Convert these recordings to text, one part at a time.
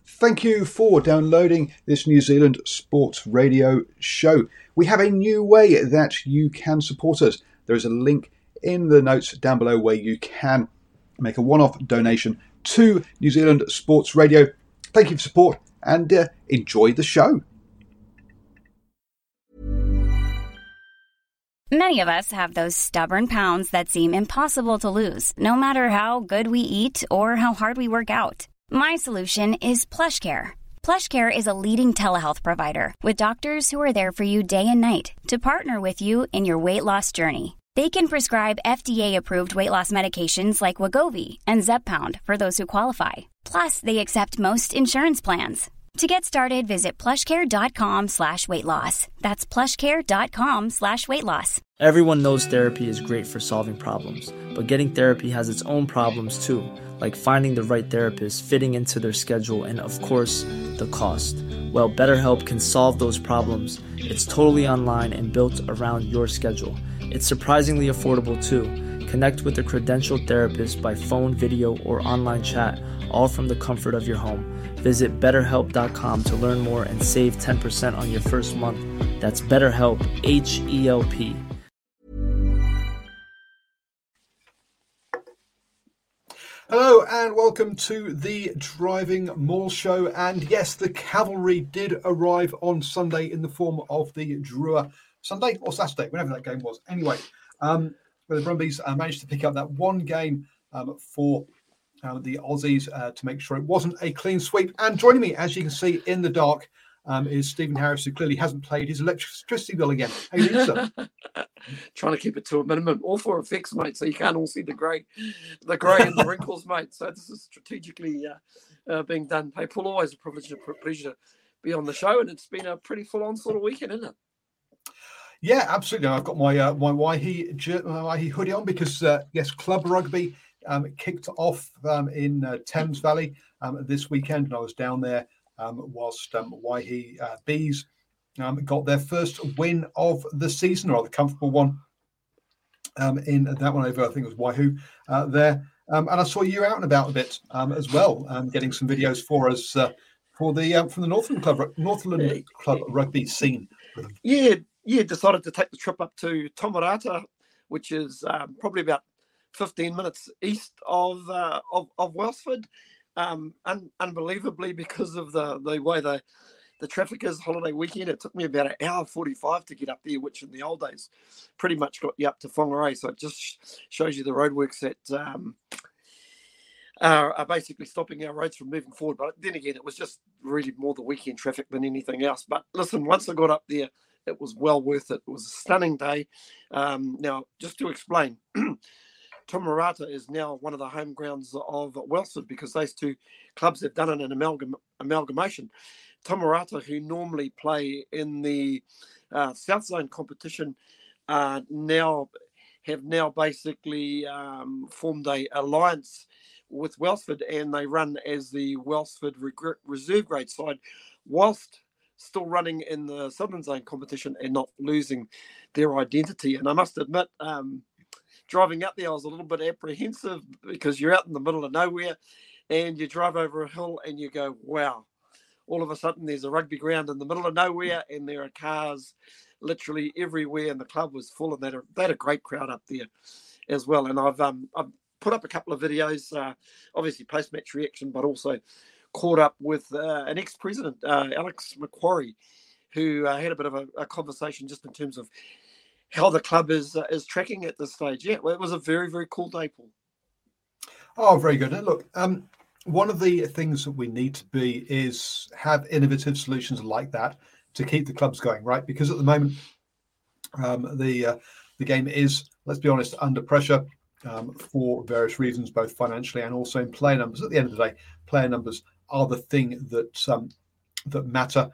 Thank you for downloading this New Zealand Sports Radio show. We have a new way that you can support us. There is a link in the notes down below where you can make a one-off donation to New Zealand Sports Radio. Thank you for support and enjoy the show. Many of us have those stubborn pounds that seem impossible to lose, no matter how good we eat or how hard we work out. My solution is PlushCare. PlushCare is a leading telehealth provider with doctors who are there for you day and night to partner with you in your weight loss journey. They can prescribe FDA-approved weight loss medications like Wegovy and Zepbound for those who qualify. Plus, they accept most insurance plans. To get started, visit plushcare.com/weightloss. That's plushcare.com/weightloss. Everyone knows therapy is great for solving problems, but getting therapy has its own problems too, like finding the right therapist, fitting into their schedule, and of course, the cost. Well, BetterHelp can solve those problems. It's totally online and built around your schedule. It's surprisingly affordable too. Connect with a credentialed therapist by phone, video, or online chat, all from the comfort of your home. Visit BetterHelp.com to learn more and save 10% on your first month. That's BetterHelp, H-E-L-P. Hello and welcome to the Driving Maul Show. And yes, the cavalry did arrive on Sunday in the form of the Drua Sunday or Saturday, whenever that game was. Anyway, where the Brumbies managed to pick up that one game for the Aussies to make sure it wasn't a clean sweep. And joining me, as you can see in the dark, is Stephen Harris, who clearly hasn't paid his electricity bill again. How you doing, sir? Trying to keep it to a minimum, all for effects, mate, so you can't all see the grey and the wrinkles, mate. So this is strategically being done. Hey, Paul, always a privilege and a pleasure to be on the show, and it's been a pretty full-on sort of weekend, isn't it? Yeah, absolutely. I've got my Waihi hoodie on because, yes, club rugby kicked off in Thames Valley this weekend, and I was down there whilst Waihi Bees got their first win of the season, or the comfortable one in that one over, I think it was Waihu there. And I saw you out and about a bit as well, getting some videos for us from the Northland Club rugby scene. Yeah, decided to take the trip up to Tomarata, which is probably about 15 minutes east of Wellsford. Unbelievably, because of the way the traffic is holiday weekend, it took me about an hour 45 to get up there, which in the old days pretty much got you up to Whangarei. So it just shows you the roadworks that are basically stopping our roads from moving forward. But then again, it was just really more the weekend traffic than anything else. But listen, once I got up there, it was well worth it. It was a stunning day. Now, just to explain, Tomarata is now one of the home grounds of Wellsford because those two clubs have done an amalgamation. Tomarata, who normally play in the South Zone competition, have now basically formed a alliance with Wellsford, and they run as the Wellsford Reserve Grade side, whilst still running in the Southern Zone competition and not losing their identity. And I must admit, driving up there, I was a little bit apprehensive because you're out in the middle of nowhere and you drive over a hill and you go, wow, all of a sudden there's a rugby ground in the middle of nowhere and there are cars literally everywhere, and the club was full, and they had a great crowd up there as well. And I've put up a couple of videos, obviously post-match reaction, but also caught up with an ex-president, Alex Macquarie, who had a bit of a conversation just in terms of how the club is tracking at this stage. Yeah, well, it was a very, very cool day, Paul. Oh, very good. And look, one of the things that we need to be is have innovative solutions like that to keep the clubs going, right? Because at the moment, the game is, let's be honest, under pressure for various reasons, both financially and also in player numbers. At the end of the day, player numbers are the thing that matter.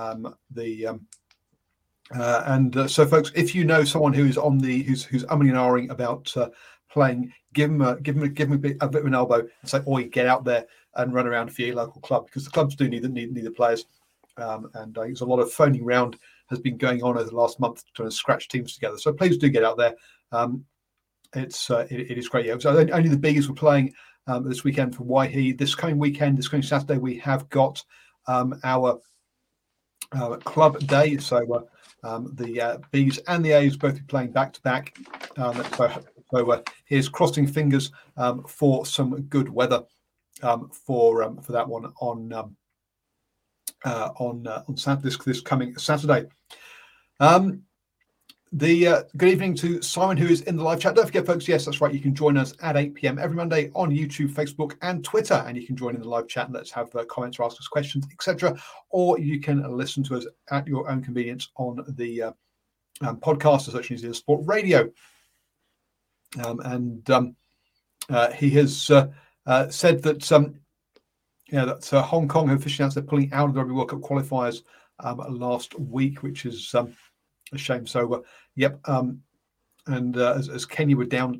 So, folks, if you know someone who's who's umming and ahhing about playing, give them a bit of an elbow and say, "Oi, get out there and run around for your local club," because the clubs do need the players. And there's a lot of phoning round has been going on over the last month trying to scratch teams together. So please do get out there. It is great. Yeah, so only the Bees were playing this weekend for Waihi. This coming Saturday, we have got our club day. So the Bs and the As both be playing back to back. So here's crossing fingers for some good weather for that one on this coming Saturday. Good evening to Simon, who is in the live chat. Don't forget, folks, yes, that's right. You can join us at 8 p.m. every Monday on YouTube, Facebook, and Twitter. And you can join in the live chat and let's have comments or ask us questions, etc. Or you can listen to us at your own convenience on the podcast, such as New Sport Radio. He has said that that Hong Kong have officially announced they're pulling out of the Rugby World Cup qualifiers last week, which is a shame. So, as Kenya were down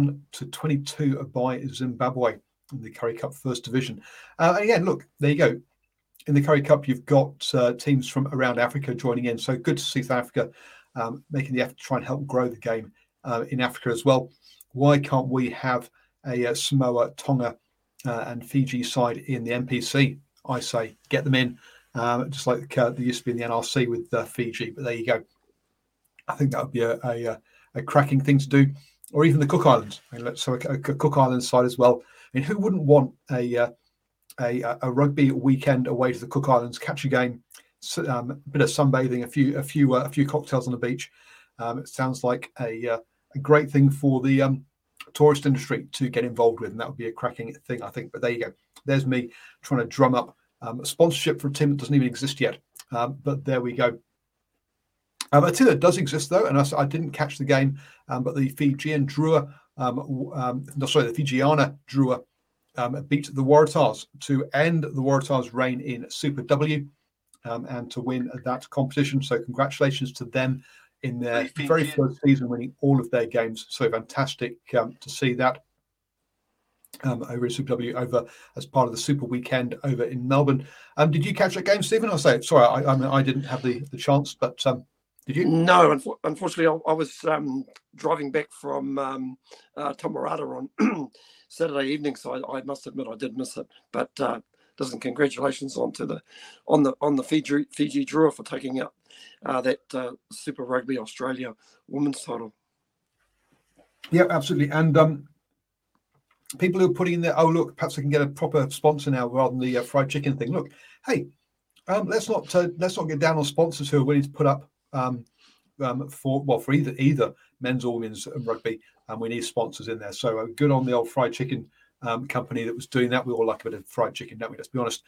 21-22 by Zimbabwe in the Currie Cup First Division. Again, look, there you go. In the Currie Cup, you've got teams from around Africa joining in. So good to see South Africa making the effort to try and help grow the game in Africa as well. Why can't we have a Samoa, Tonga, and Fiji side in the NPC? I say get them in, just like there used to be in the NRC with Fiji. But there you go. I think that would be a cracking thing to do, or even the Cook Islands. I mean, let's have a Cook Islands side as well. I mean, who wouldn't want a rugby weekend away to the Cook Islands, catch a game, a bit of sunbathing, a few cocktails on the beach? It sounds like a great thing for the tourist industry to get involved with, and that would be a cracking thing, I think. But there you go. There's me trying to drum up sponsorship for a team that doesn't even exist yet. But there we go. A team that does exist, though, and I didn't catch the game, but the Fijian Drua, the Fijiana Drua beat the Waratahs to end the Waratahs' reign in Super W and to win that competition. So congratulations to them in their very first season, winning all of their games. So fantastic to see that over in Super W, over as part of the Super Weekend over in Melbourne. Did you catch that game, Stephen? I'll say, sorry, I didn't have the chance, but did you? No, unfortunately, I was driving back from Tamarata on Saturday evening, so I must admit I did miss it. But listen, congratulations on the Fiji Drua for taking out that Super Rugby Australia women's title. Yeah, absolutely. And people who are putting in there, oh look, perhaps I can get a proper sponsor now rather than the fried chicken thing. Look, hey, let's not get down on sponsors who are willing to put up for either men's or women's rugby, and we need sponsors in there. So good on the old fried chicken company that was doing that. We all like a bit of fried chicken, don't we? Let's be honest.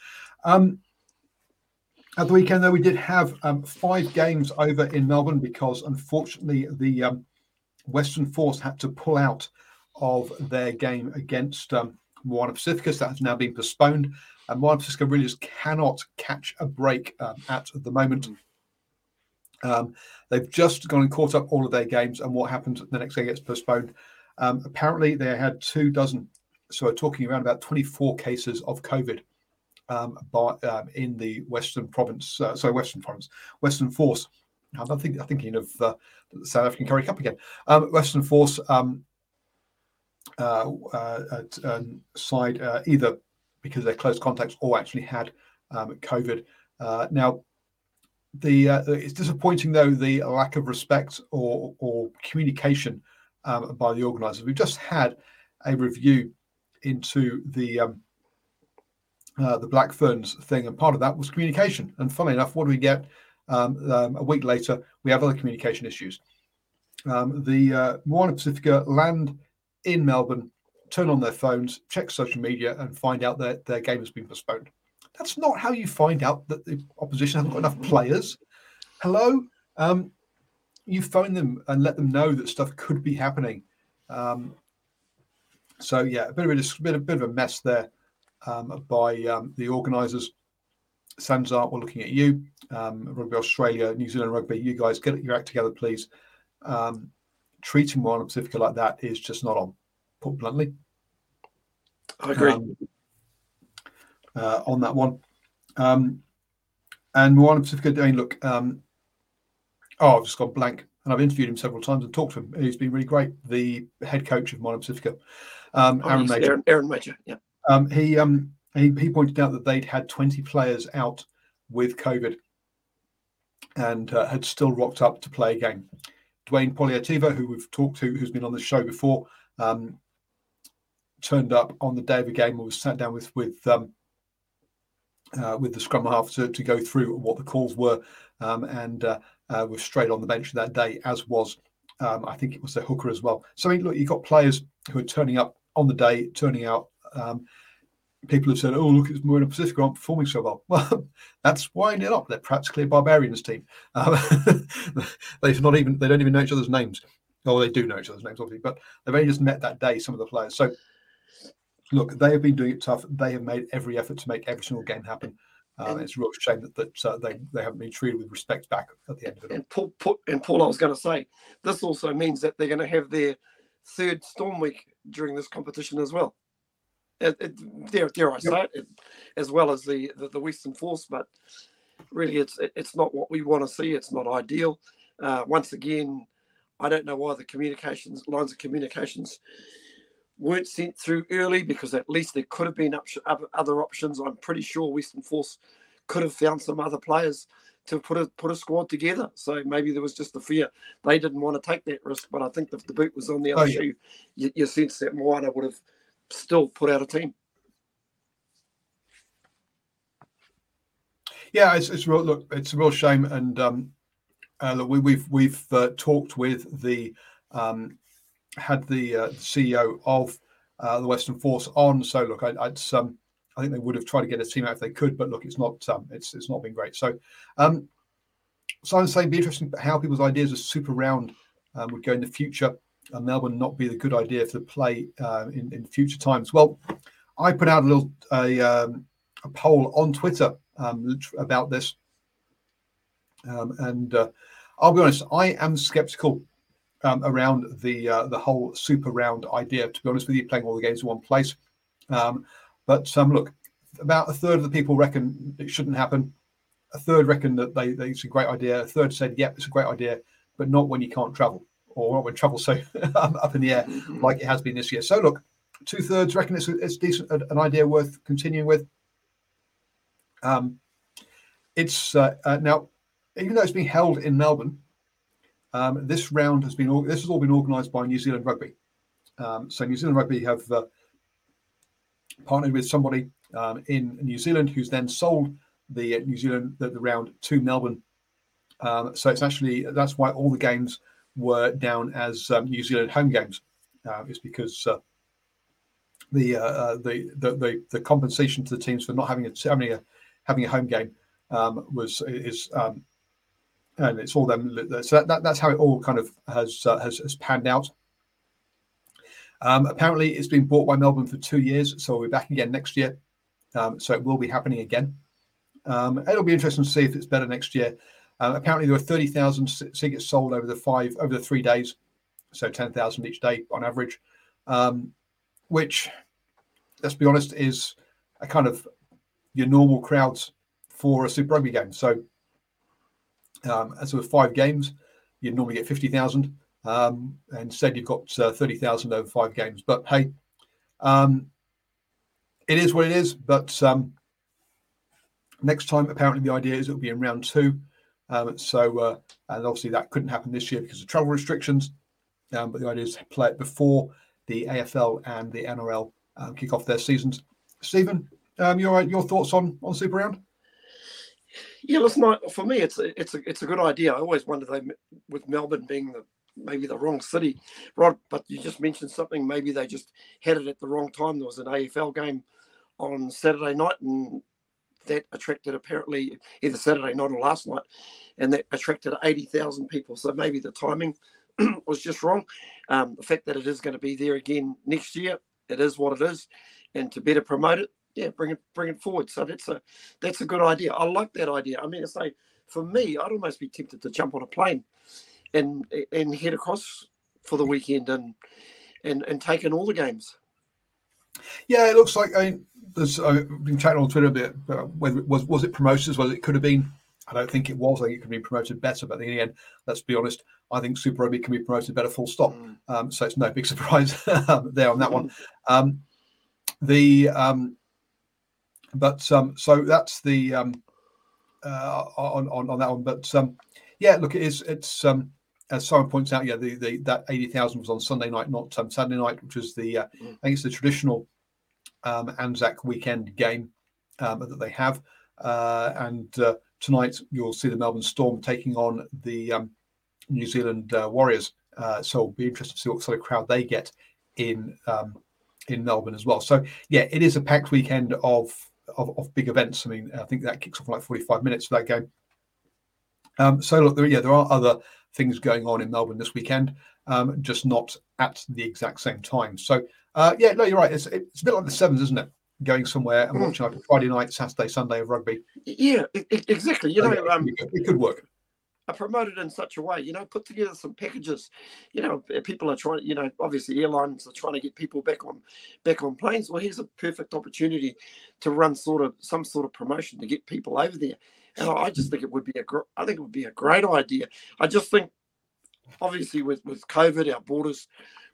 At the weekend, though, we did have 5 games over in Melbourne because, unfortunately, the Western Force had to pull out of their game against Moana Pacifica. So that has now been postponed. And Moana Pacifica really just cannot catch a break at the moment. They've just gone and caught up all of their games, and what happens the next day gets postponed. Apparently, they had 24 so we're talking around about 24 cases of COVID in the Western Force. I'm thinking of the South African Currie Cup again. Western Force side either because they're close contacts or actually had COVID. Now, it's disappointing though the lack of respect or communication by the organisers. We've just had a review into the Black Ferns thing, and part of that was communication. And funnily enough, what do we get a week later? We have other communication issues. The Moana Pacifica land in Melbourne, turn on their phones, check social media, and find out that their game has been postponed. That's not how you find out that the opposition hasn't got enough players. Hello? You phone them and let them know that stuff could be happening. So, yeah, a bit of a mess there by the organisers. Sanzar, we're looking at you. Rugby Australia, New Zealand Rugby, you guys get your act together, please. Treating Moana Pacifica like that is just not on, put bluntly. I agree. On that one. And Moana Pacifica, I mean, look, I've just gone blank. and I've interviewed him several times and talked to him. He's been really great. The head coach of Moana Pacifica, Aaron Major. Aaron Major, yeah. He pointed out that they'd had 20 players out with COVID and had still rocked up to play a game. Dwayne Poliativa, who we've talked to, who's been on the show before, turned up on the day of a game and was sat down with the scrum half to go through what the calls were, and was straight on the bench that day, as was I think it was the hooker as well. So look, you've got players who are turning up on the day, turning out. People have said, "Oh, look, it's Moana Pacifica aren't performing so well." Well, that's why they're not. They're practically a Barbarians team. They don't even know each other's names. Oh, they do know each other's names, obviously, but they've only just met that day, some of the players. So, look, they have been doing it tough. They have made every effort to make every single game happen. It's a real shame that they haven't been treated with respect back at the end of it. And Paul, I was going to say, this also means that they're going to have their third Storm Week during this competition as well. Dare I say it, as well as the Western Force, but really it's not what we want to see. It's not ideal. Once again, I don't know why the lines of communications weren't sent through early, because at least there could have been other options. I'm pretty sure Western Force could have found some other players to put a squad together. So maybe there was just the fear they didn't want to take that risk. But I think if the boot was on the other shoe, you sense that Moana would have still put out a team. Yeah, it's a real shame, and look, we've talked with the had the CEO of the Western Force on. So look, I think they would have tried to get a team out if they could, but look, it's not been great. So Simon saying, be interesting how people's ideas of Super Round would go in the future. Melbourne not be the good idea for the play in future times. Well, I put out a poll on Twitter about this, and I'll be honest, I am skeptical around the whole Super Round idea. To be honest with you, playing all the games in one place, but look, about a third of the people reckon it shouldn't happen. A third reckon that it's a great idea. A third said, "Yep, it's a great idea, but not when you can't travel." Or not when travel's so up in the air like it has been this year. So look, 2/3 reckon it's decent, an idea worth continuing with. It's now, even though it's being held in Melbourne, this round has all been organised by New Zealand Rugby. So New Zealand Rugby have partnered with somebody in New Zealand who's then sold the the round to Melbourne. So it's actually, that's why all the games were down as New Zealand home games. It's because the compensation to the teams for not having a home game and it's all them. So that's how it all kind of has panned out. Apparently, it's been bought by Melbourne for 2 years, so we'll be back again next year. So it will be happening again. It'll be interesting to see if it's better next year. Apparently, there were 30,000 tickets sold over the 3 days, so 10,000 each day on average, which, let's be honest, is a kind of your normal crowds for a Super Rugby game. So, as with 5 games, you'd normally get 50,000. Instead, you've got 30,000 over 5 games. But hey, it is what it is. But next time, apparently, the idea is it'll be in round 2. And obviously that couldn't happen this year because of travel restrictions. But the idea is to play it before the AFL and the NRL kick off their seasons. Stephen, your thoughts on Super Round? Yeah, listen, for me, it's a good idea. I always wonder, with Melbourne being maybe the wrong city, Rod, but you just mentioned something. Maybe they just had it at the wrong time. There was an AFL game on Saturday night, and that attracted apparently either Saturday night or last night, and that attracted 80,000 people. So maybe the timing was just wrong. The fact that it is going to be there again next year, it is what it is, and to better promote it, yeah, bring it forward. So that's a good idea. I like that idea. I mean, for me, I'd almost be tempted to jump on a plane and head across for the weekend and take in all the games. Yeah, it looks like, I've been chatting on Twitter a bit about whether it was it promotions, whether it could have been. I don't think it was. I think it could be promoted better. But in the end, let's be honest, I think Super Rugby can be promoted better, full stop. So it's no big surprise there on that one. So that's the on that one. But yeah, look, it's as Simon points out, yeah, that 80,000 was on Sunday night, not Saturday night, which was I think it's the traditional Anzac weekend game that they have. And tonight you'll see the Melbourne Storm taking on the New Zealand Warriors. So it'll be interesting to see what sort of crowd they get in Melbourne as well. So yeah, it is a packed weekend of big events. I mean, I think that kicks off in like 45 minutes for that game. So look, there are other things going on in Melbourne this weekend, just not at the exact same time. So yeah, no, you're right. It's a bit like the Sevens, isn't it? Going somewhere and watching like a Friday night, Saturday, Sunday of rugby. Yeah, exactly. You know, it could work. I promoted in such a way, put together some packages. People are trying, obviously airlines are trying to get people back on planes. Well, here's a perfect opportunity to run some sort of promotion to get people over there. And I just think it would be a great idea. I just think, obviously, with COVID, our borders,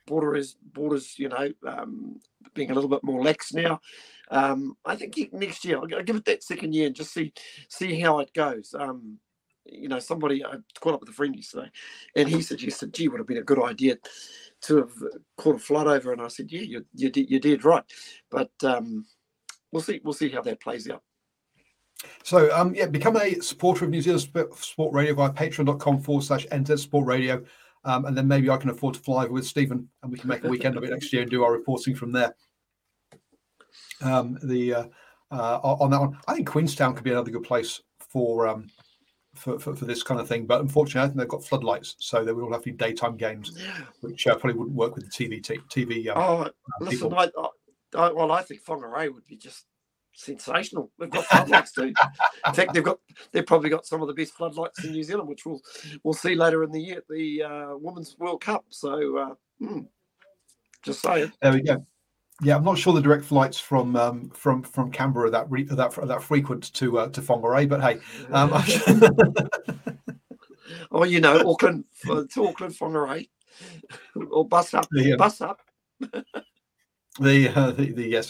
being a little bit more lax now. I think next year, I'll give it that second year and just see how it goes. Somebody, I caught up with a friend yesterday, and he suggested, gee, would have been a good idea to have caught a flight over. And I said, yeah, you did right. But we'll see how that plays out. So, become a supporter of New Zealand Sport Radio via patreon.com/NZ Sport Radio. And then maybe I can afford to fly over with Stephen and we can make a weekend of it next year and do our reporting from there. On that one, I think Queenstown could be another good place for this kind of thing. But unfortunately, I think they've got floodlights, so they would all have to be daytime games, which probably wouldn't work with the TV. Listen, I think Whangarei would be just sensational. They've got floodlights too. In fact, they've probably got some of the best floodlights in New Zealand, which we'll see later in the year at the Women's World Cup. So just saying. There we go. Yeah, I'm not sure the direct flights from Canberra are that frequent to Whangarei, but hey. Auckland to Auckland, Whangarei, or bus up. Yes.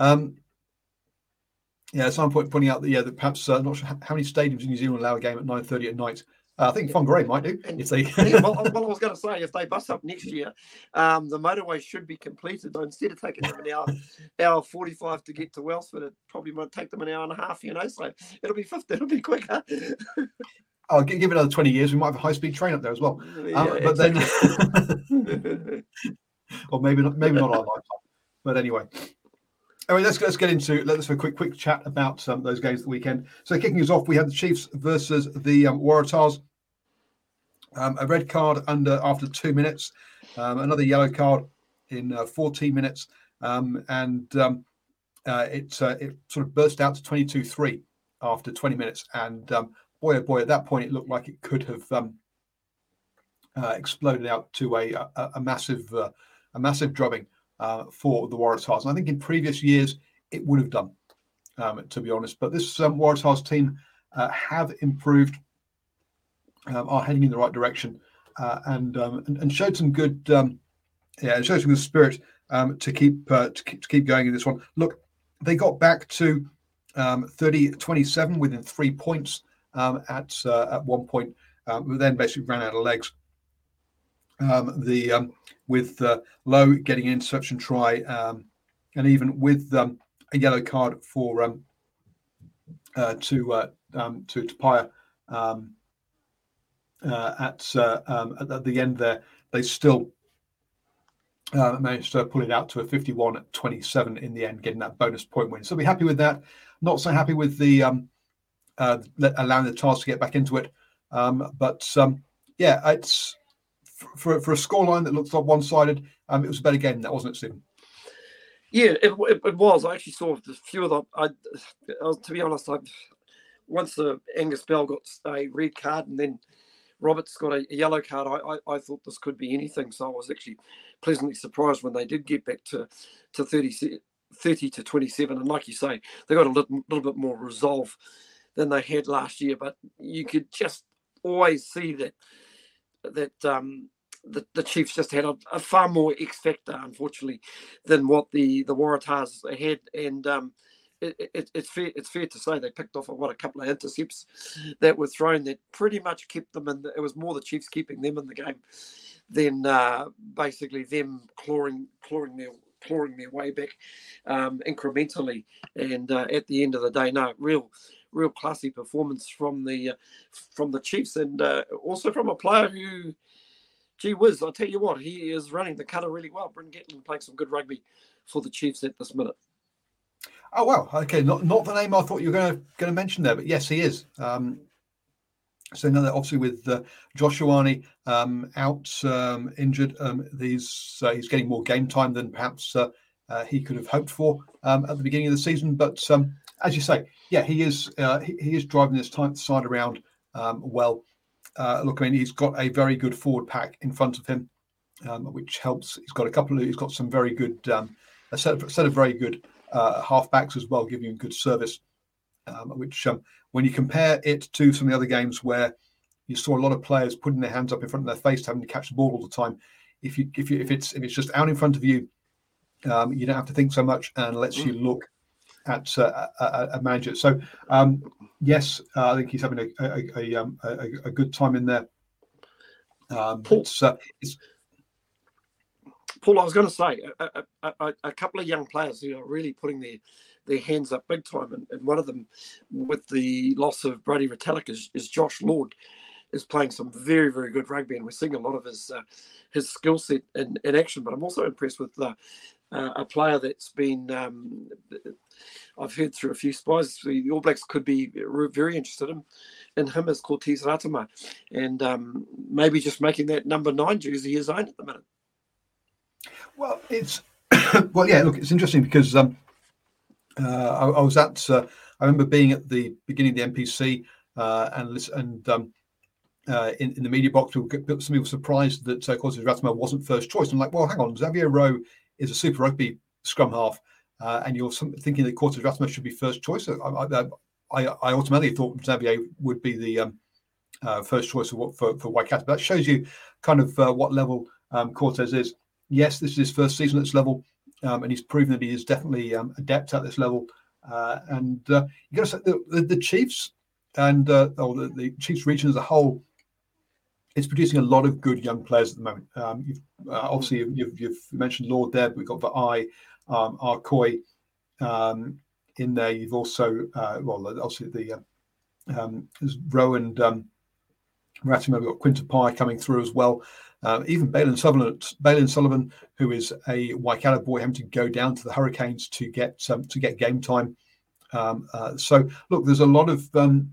At some point pointing out that perhaps not sure how many stadiums in New Zealand allow a game at 9:30 at night. I think Whangarei might do. If they... well, I was going to say, if they bus up next year, the motorway should be completed. Instead of taking them an hour 45 to get to Wellsford, it probably might take them an hour and a half. So it'll be 50. It'll be quicker. I'll give it another 20 years. We might have a high-speed train up there as well. But then, or maybe not our lifetime. But anyway. Let's have a quick chat about those games at the weekend. So kicking us off, we had the Chiefs versus the Waratahs. A red card after 2 minutes, another yellow card in 14 minutes, and it sort of burst out to 22-3 after 20 minutes. And boy, oh boy, at that point it looked like it could have exploded out to a massive drubbing for the Waratahs. And I think in previous years it would have done, to be honest. But this Waratahs team have improved, are heading in the right direction, and showed some good, showed some good spirit to keep going in this one. Look, they got back to 30-27 within 3 points at one point, but then basically ran out of legs. With Lowe getting an interception try, and even with a yellow card for to Tapia at the end there, they still managed to pull it out to a 51-27 in the end, getting that bonus point win. So we're happy with that. Not so happy with the allowing the Tars to get back into it, but it's. For a scoreline that looks like one-sided, it was a better game than that, wasn't it, Stephen? Yeah, it was. I actually saw a few of them. To be honest, once Angus Bell got a red card and then Roberts got a yellow card, I thought this could be anything. So I was actually pleasantly surprised when they did get back to 30-27. And like you say, they got a little bit more resolve they had last year. But you could just always see that the Chiefs just had a far more X factor, unfortunately, than what the Waratahs had. And it's fair to say they picked off a couple of intercepts that were thrown that pretty much kept them in. It was more the Chiefs keeping them in the game than basically them clawing their way back incrementally. And at the end of the day, no, real classy performance from the Chiefs, and also from a player who, gee whiz, I'll tell you what, he is running the cutter really well. Bryn Gatland playing some good rugby for the Chiefs at this minute. Oh, wow. Okay, not the name I thought you were going to mention there, but yes, he is. So now that obviously with Josh Ioane out injured, he's getting more game time than perhaps he could have hoped for at the beginning of the season. But as you say, yeah, he is driving this side around well. Look, I mean, he's got a very good forward pack in front of him, which helps. He's got some very good a set of very good halfbacks as well, giving him good service. Which when you compare it to some of the other games where you saw a lot of players putting their hands up in front of their face, having to catch the ball all the time, if it's just out in front of you, you don't have to think so much, and lets you look at a manager. So yes, I think he's having a good time in there. Paul, I was going to say a couple of young players who are really putting their hands up big time, and one of them, with the loss of Brody Retallick, is Josh Lord, is playing some very, very good rugby, and we're seeing a lot of his skill set in action. But I'm also impressed with a player that's been, I've heard through a few spies, the All Blacks could be very interested in him, as Cortez Ratama, and maybe just making that number 9 jersey his own at the minute. Well, yeah. Look, it's interesting because I was at. I remember being at the beginning of the NPC in the media box, some people were surprised that Cortez Ratama wasn't first choice. I'm like, well, hang on, Xavier Rowe is a Super Rugby scrum half, and you're thinking that Cortez Ratama should be first choice. I automatically thought Xavier would be the first choice for Waikato. That shows you kind of what level Cortez is. Yes, this is his first season at this level, and he's proven that he is definitely adept at this level. And you got to say the Chiefs and the Chiefs region as a whole, it's producing a lot of good young players at the moment. You've mentioned Lord there, but we've got Va'ai, Arkoi in there. You've also obviously there's Rowe and Rattima. We've got Quinta Pye coming through as well. Even Balin Sullivan, who is a Waikato boy, having to go down to the Hurricanes to get game time. So look, there's a lot of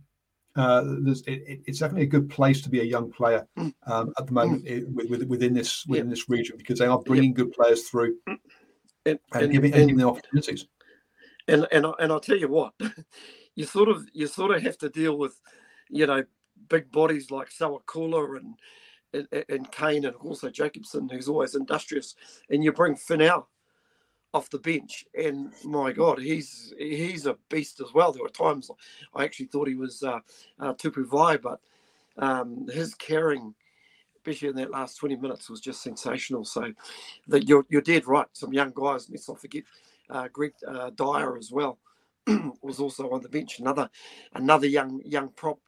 it's definitely a good place to be a young player at the moment within this region, because they are bringing good players through and giving them the opportunities. And I'll tell you what, you sort of have to deal with, big bodies like Sawakula and Kane, and also Jacobson, who's always industrious, and you bring Finau off the bench, and my God, he's a beast as well. There were times I actually thought he was Tupu Vai, but his carrying, especially in that last 20 minutes, was just sensational. So that you're dead right. Some young guys, let's not forget Greg Dyer as well, was also on the bench. Another young prop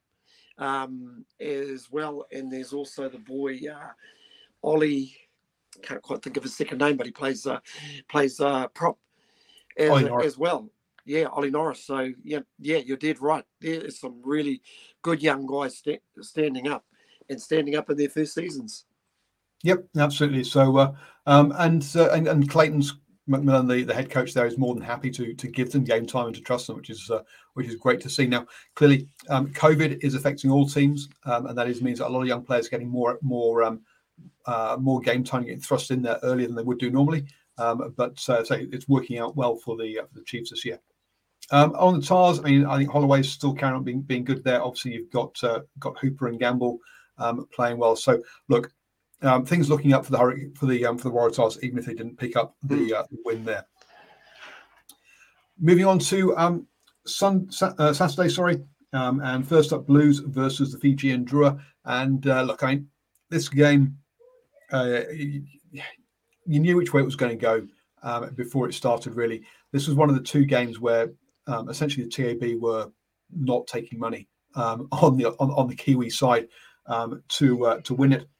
as well, and there's also the boy Ollie. Can't quite think of his second name, but he plays prop as well. Yeah, Ollie Norris. So yeah, you're dead right. There is some really good young guys standing up in their first seasons. Yep, absolutely. So and Clayton's McMillan, the head coach there, is more than happy to give them game time and to trust them, which is great to see. Now, clearly, COVID is affecting all teams, and that means that a lot of young players are getting more game time, getting thrust in there earlier than they would do normally. But it's working out well for the Chiefs this year. On the Tars, I think Holloway's still carrying on being good there. Obviously, you've got Hooper and Gamble playing well. So look. Things looking up for the Waratahs, even if they didn't pick up the win there. Moving on to Saturday. And first up, Blues versus the Fijian Drua. And look, this game, you knew which way it was going to go before it started, really. This was one of the two games where essentially the TAB were not taking money on the Kiwi side to win it.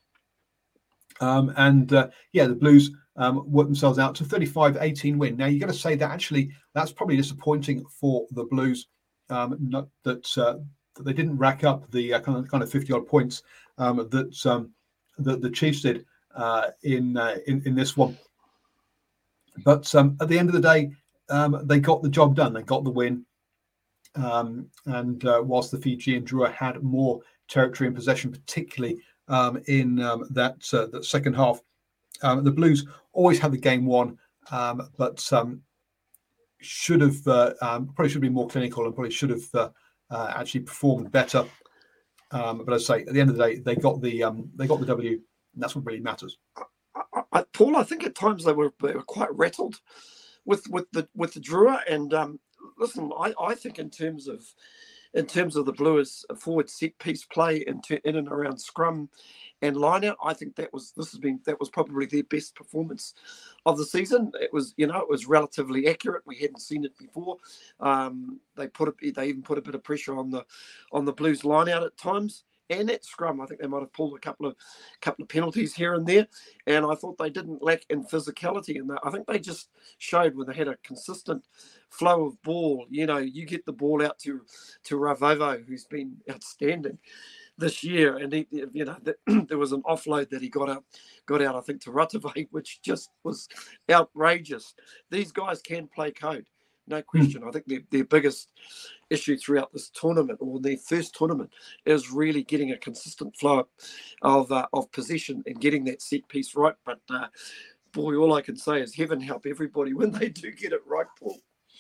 The Blues worked themselves out to 35-18 win. Now, you got to say that actually that's probably disappointing for the Blues, not that they didn't rack up the kind of 50-odd points that the Chiefs did in this one. But at the end of the day, they got the job done. They got the win. Whilst the Fijian Drua had more territory and possession, particularly in that second half, the Blues always had the game won, but should have probably should be more clinical and probably should have actually performed better. But as I say, at the end of the day, they got the W, and that's what really matters. Paul, I think at times they were quite rattled with the Drua, and listen, I think in terms of the Blues forward set piece play in and around scrum and line out, I think that was probably their best performance of the season. It was relatively accurate. We hadn't seen it before. They even put a bit of pressure on the Blues line out at times. And at scrum, I think they might have pulled a couple of penalties here and there. And I thought they didn't lack in physicality. And I think they just showed when they had a consistent flow of ball. You get the ball out to Ravovo, who's been outstanding this year. And there was an offload that he got out, I think, to Ratave, which just was outrageous. These guys can play code. No question. I think their biggest issue throughout this tournament, or their first tournament, is really getting a consistent flow of possession and getting that set piece right. But boy, all I can say is heaven help everybody when they do get it right, Paul.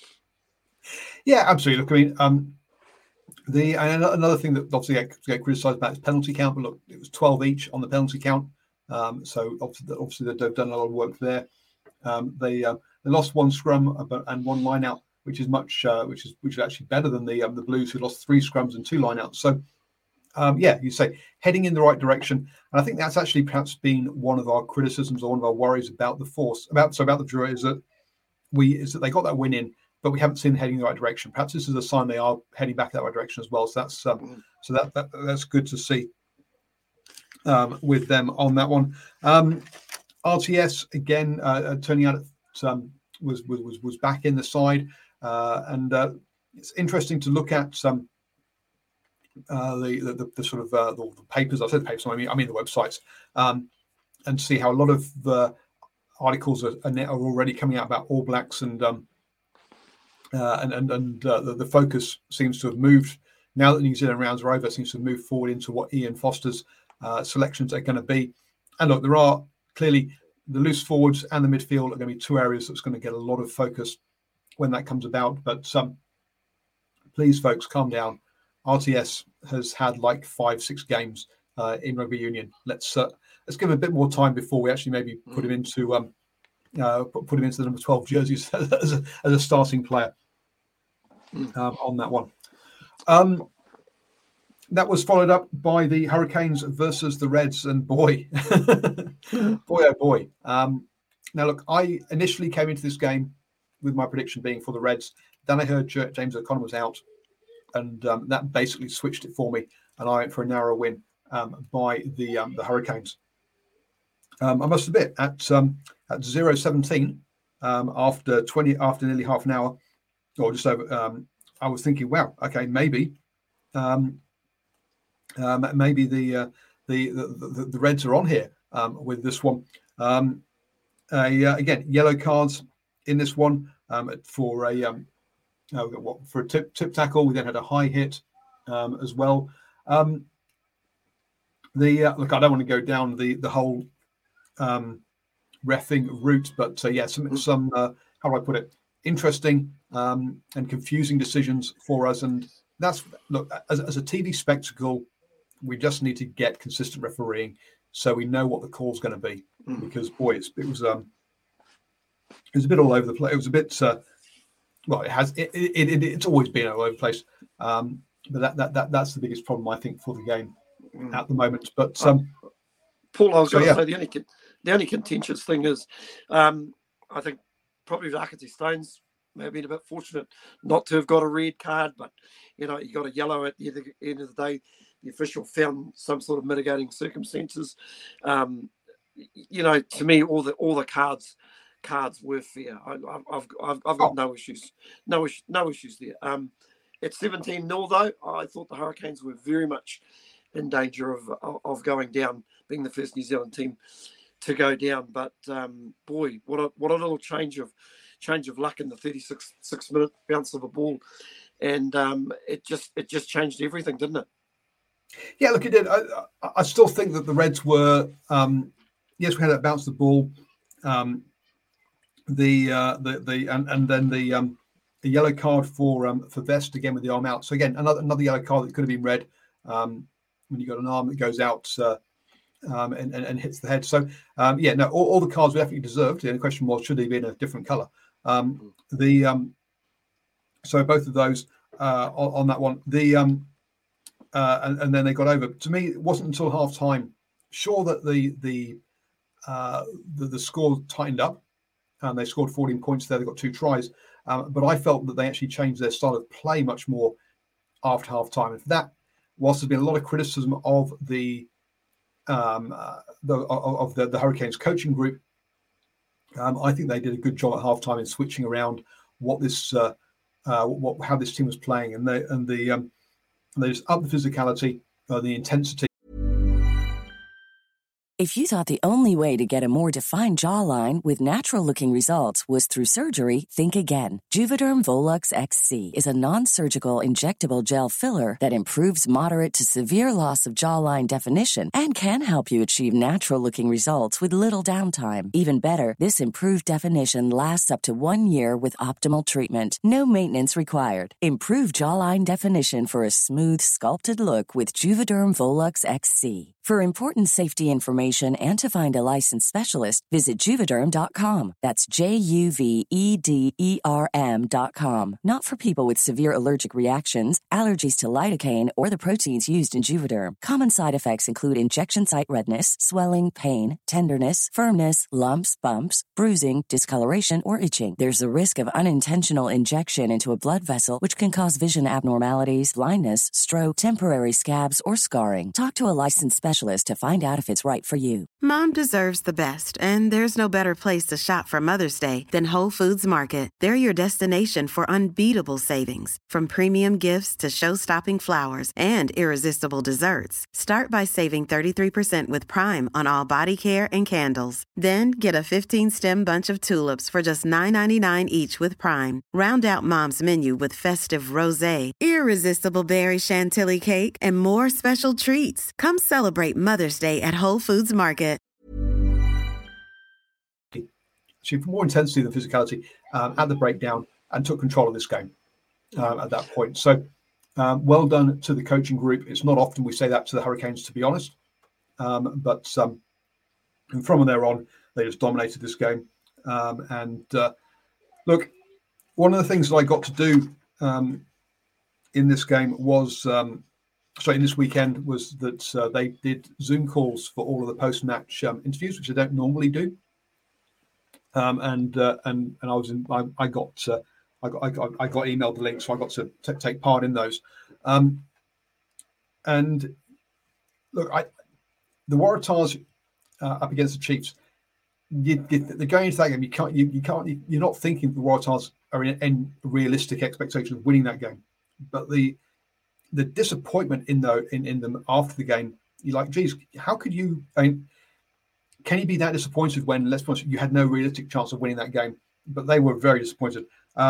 Yeah, absolutely. Look, I mean, another thing that obviously get criticised about is penalty count. But look, it was 12 each on the penalty count. So obviously they've done a lot of work there. They lost one scrum and one line out, which is actually better than the Blues, who lost 3 scrums and 2 line outs. So you say heading in the right direction, and I think that's actually perhaps been one of our criticisms or one of our worries about the Force, about the Drua, is that they got that win in, but we haven't seen them heading in the right direction. Perhaps this is a sign they are heading back that right direction as well. So that's good to see with them on that one. RTS again turning out was back in the side, and it's interesting to look at the sort of the papers. I said papers, I mean the websites, and see how a lot of the articles are already coming out about All Blacks, and the focus seems to have moved now that New Zealand rounds are over. Seems to have moved forward into what Ian Foster's selections are going to be. And look, there are clearly the loose forwards and the midfield are going to be 2 areas that's going to get a lot of focus when that comes about. But please, folks, calm down. RTS has had like 5-6 games in rugby union. Let's give him a bit more time before we actually maybe put him into the number 12 jerseys as a starting player on that one. That was followed up by the Hurricanes versus the Reds, and boy, oh boy. Now, look, I initially came into this game with my prediction being for the Reds. Then I heard James O'Connor was out, and that basically switched it for me, and I went for a narrow win by the Hurricanes. I must admit, at 0-17, after nearly half an hour, or just over, I was thinking, wow, okay, maybe the Reds are on here with this one. Again, yellow cards in this one for a tip tackle. We then had a high hit as well. Look, I don't want to go down the whole reffing route, but some how do I put it? Interesting and confusing decisions for us, and that's look as a TV spectacle. We just need to get consistent refereeing so we know what the call's going to be. Because boy, it was a bit all over the place. It was a bit it's always been all over the place. but that's the biggest problem, I think, for the game at the moment. But Paul, I was going to say the only contentious thing is, I think probably Rakete Stones may have been a bit fortunate not to have got a red card, but you got a yellow at the end of the day. The official found some sort of mitigating circumstances. To me, all the cards were fair. I've got no issues there. At 17-0 though, I thought the Hurricanes were very much in danger of going down, being the first New Zealand team to go down. But boy, what a little change of luck in the 36-minute bounce of a ball, and it just changed everything, didn't it? Yeah, look, it did. I still think that the Reds were yes, we had that bounce of the ball, and then the yellow card for Vest again with the arm out. So again, another yellow card that could have been red when you got an arm that goes out and hits the head. So all the cards were definitely deserved. The only question was, should they be in a different colour? So both of those on that one. And then they got over. To me, it wasn't until half time. Sure that the score tightened up, and they scored 14 points there. They got 2 tries, but I felt that they actually changed their style of play much more after half time. And for that, whilst there's been a lot of criticism of the Hurricanes coaching group, I think they did a good job at half time in switching around how this team was playing, and they just up the physicality, the intensity. If you thought the only way to get a more defined jawline with natural-looking results was through surgery, think again. Juvederm Volux XC is a non-surgical injectable gel filler that improves moderate to severe loss of jawline definition and can help you achieve natural-looking results with little downtime. Even better, this improved definition lasts up to 1 year with optimal treatment. No maintenance required. Improve jawline definition for a smooth, sculpted look with Juvederm Volux XC. For important safety information and to find a licensed specialist, visit Juvederm.com. That's JUVEDERM.com. Not for people with severe allergic reactions, allergies to lidocaine, or the proteins used in Juvederm. Common side effects include injection site redness, swelling, pain, tenderness, firmness, lumps, bumps, bruising, discoloration, or itching. There's a risk of unintentional injection into a blood vessel, which can cause vision abnormalities, blindness, stroke, temporary scabs, or scarring. Talk to a licensed specialist to find out if it's right for you. Mom deserves the best, and there's no better place to shop for Mother's Day than Whole Foods Market. They're your destination for unbeatable savings, from premium gifts to show-stopping flowers and irresistible desserts. Start by saving 33% with Prime on all body care and candles. Then get a 15-stem bunch of tulips for just $9.99 each with Prime. Round out Mom's menu with festive rosé, irresistible berry chantilly cake, and more special treats. Come celebrate Mother's Day at Whole Foods Market. She for more intensity than physicality at the breakdown and took control of this game at that point. So well done to the coaching group. It's not often we say that to the Hurricanes, to be honest. But and from there on, they just dominated this game. Look, one of the things that I got to do in this game was... in this weekend was that they did Zoom calls for all of the post-match interviews, which they don't normally do. And I got emailed the link, so I got to take part in those. And look, the Waratahs up against the Chiefs. They're going into that game. You're not thinking the Waratahs are in realistic expectation of winning that game, but the disappointment in them after the game, you're like, geez, how could you? I mean, can you be that disappointed when, let's be honest, you had no realistic chance of winning that game? But they were very disappointed.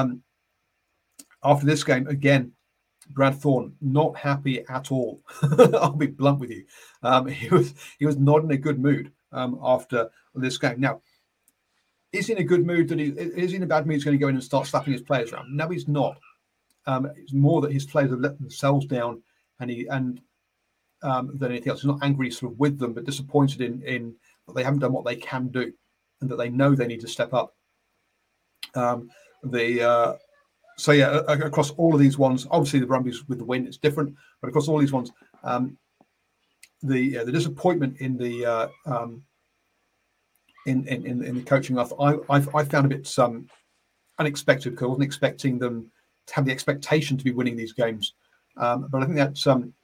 After this game, again, Brad Thorn not happy at all. I'll be blunt with you. He was not in a good mood after this game. Now, is he in a good mood? Is he in a bad mood? He's going to go in and start slapping his players around? No, he's not. It's more that his players have let themselves down, than anything else. He's not angry sort of with them, but disappointed in that they haven't done what they can do, and that they know they need to step up. So yeah, across all of these ones, obviously the Brumbies with the win, it's different, but across all these ones, the disappointment in the in the coaching, I found a bit unexpected, because I wasn't expecting them to have the expectation to be winning these games. But I think that's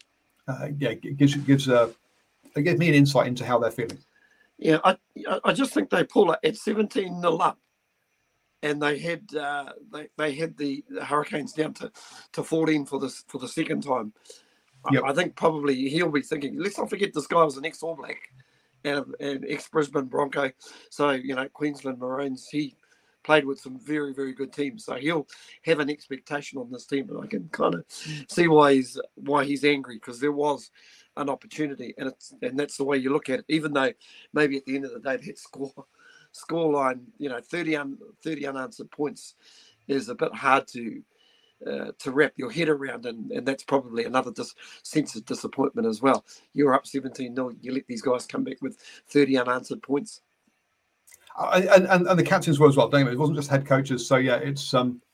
it gives me an insight into how they're feeling. Yeah, I just think they pull it at 17-0 up, and they had the Hurricanes down to 14 for the second time. Yep. I think probably he'll be thinking, let's not forget this guy was an ex-All Black and ex-Brisbane Bronco. So, Queensland Maroons, he played with some very, very good teams. So he'll have an expectation on this team, and I can kind of see why he's angry, because there was an opportunity, and that's the way you look at it. Even though maybe at the end of the day that scoreline, 30 unanswered points is a bit hard to wrap your head around, and that's probably another sense of disappointment as well. You're up 17-0, you let these guys come back with 30 unanswered points. And the captains were as well, Damon. It wasn't just head coaches. So yeah, it's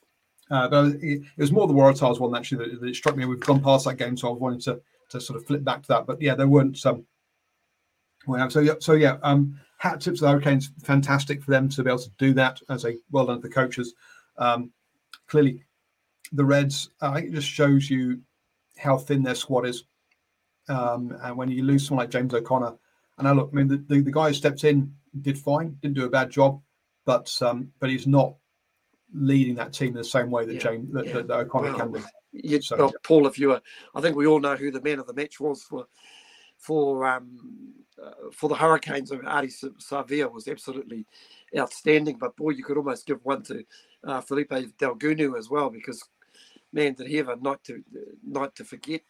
it was more the Waratahs one actually that struck me. We've gone past that game, so I wanted to sort of flip back to that. But yeah, there weren't some. Hats tip to the Hurricanes. Fantastic for them to be able to do that. As a well done to the coaches. Clearly, the Reds. I think it just shows you how thin their squad is. And when you lose someone like James O'Connor, and I look, I mean, the guy who stepped in did fine, didn't do a bad job, but he's not leading that team in the same way that that O'Connor can do. Paul, I think we all know who the man of the match was for the Hurricanes. I mean, Ardie Savea was absolutely outstanding, but boy, you could almost give one to Felipe Daugunu as well, because man, did he have a night to forget,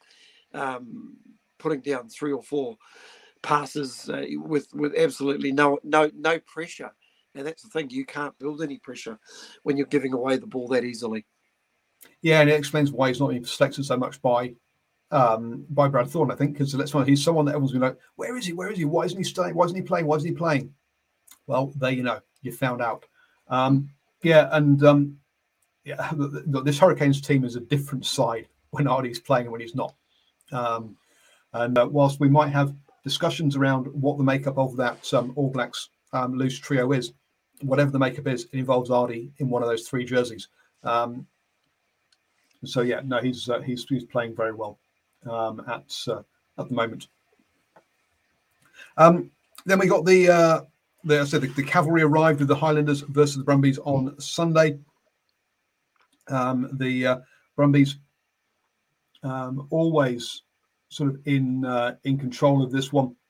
putting down 3 or 4 passes with absolutely no pressure. And that's the thing, you can't build any pressure when you're giving away the ball that easily. Yeah, and it explains why he's not being selected so much by Brad Thorn, I think, because let's face it, he's someone that everyone's going to go, where is he? Why isn't he staying? Why isn't he playing? Why isn't he playing? Well, there you found out. This Hurricanes team is a different side when Ardie's playing and when he's not. Whilst we might have discussions around what the makeup of that All Blacks loose trio is, whatever the makeup is, it involves Ardie in one of those 3 jerseys. He's playing very well at the moment. Then we got the cavalry arrived with the Highlanders versus the Brumbies on Sunday. The Brumbies always sort of in control of this one.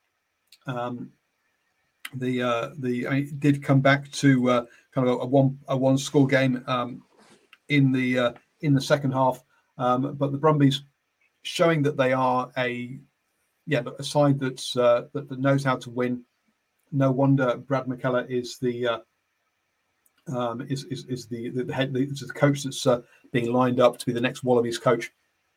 It did come back to kind of a one score game in the second half, but the Brumbies showing that they are a side that knows how to win. No wonder Brad McKellar is the coach that's being lined up to be the next Wallabies coach.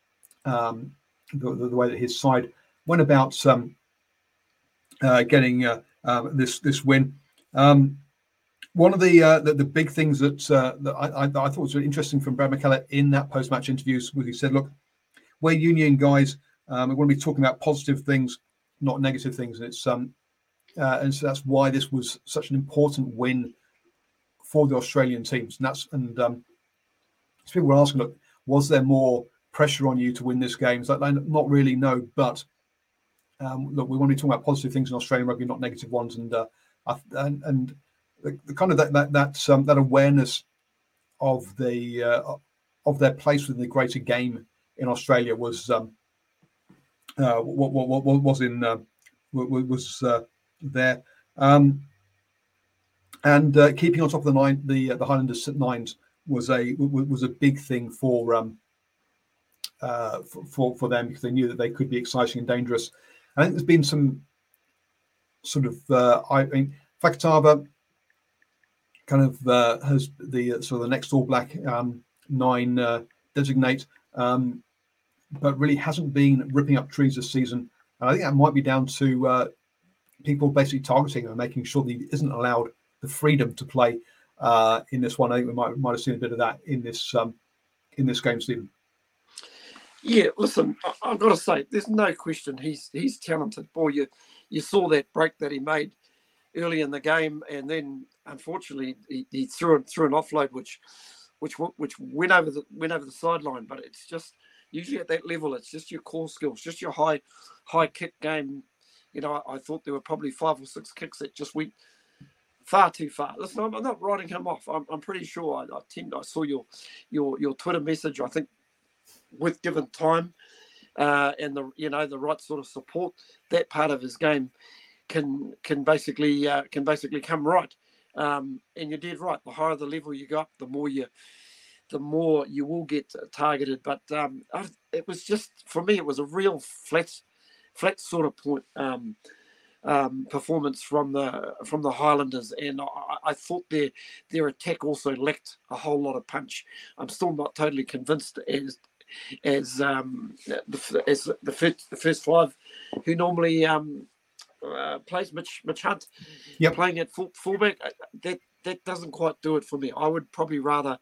The way that his side went about getting this win. One of the big things that I thought was really interesting from Brad McKellar in that post-match interviews was he said, look, we're union guys. We want to be talking about positive things, not negative things. And it's and so that's why this was such an important win for the Australian teams. And so people were asking, look, was there more pressure on you to win this game? It's like, not really, no. But look, we want to be talking about positive things in Australian rugby, not negative ones. And the kind of that awareness of their place within the greater game in Australia was there. Keeping on top of the Highlanders Nines was a big thing for them, because they knew that they could be exciting and dangerous. I think there's been some sort of Fakatava kind of has the sort of the next All Black 9 designate, but really hasn't been ripping up trees this season. And I think that might be down to people basically targeting him and making sure that he isn't allowed the freedom to play in this one. I think we might have seen a bit of that in this in this game, Stephen? Yeah, listen, I've got to say, there's no question he's talented. Boy, you saw that break that he made early in the game, and then unfortunately he threw an offload which went over the sideline. But it's just usually at that level, it's just your core skills, just your high kick game. You know, I thought there were probably 5 or 6 kicks that just went far too far. Listen, I'm not writing him off. I'm pretty sure. I saw your Twitter message. I think with given time and the right sort of support, that part of his game can basically come right. And you're dead right. The higher the level you go up, the more you will get targeted. But it was just, for me, it was a real flat sort of point performance from the Highlanders, and I thought their attack also lacked a whole lot of punch. I'm still not totally convinced as the first 5 who normally plays Mitch Hunt, playing at fullback. That doesn't quite do it for me. I would probably rather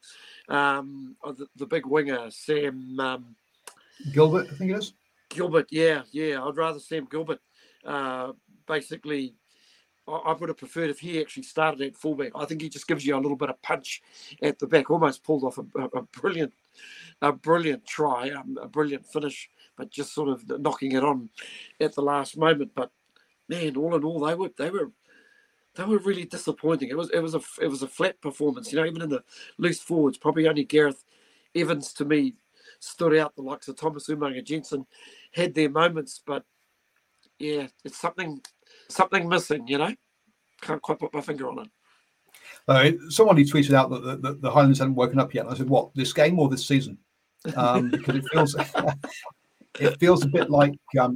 the big winger Sam Gilbert, I think it is. Gilbert, yeah. I'd rather Sam Gilbert. Basically, I would have preferred if he actually started at fullback. I think he just gives you a little bit of punch at the back. Almost pulled off a brilliant try, a brilliant finish, but just sort of knocking it on at the last moment. But man, all in all, they were really disappointing. It was a flat performance. You know, even in the loose forwards, probably only Gareth Evans to me stood out. The likes of Thomas Umaga-Jensen had their moments, but yeah, it's something missing, you know. Can't quite put my finger on it. Somebody tweeted out that the Highlanders hadn't woken up yet. And I said, what, this game or this season? Because it feels a bit like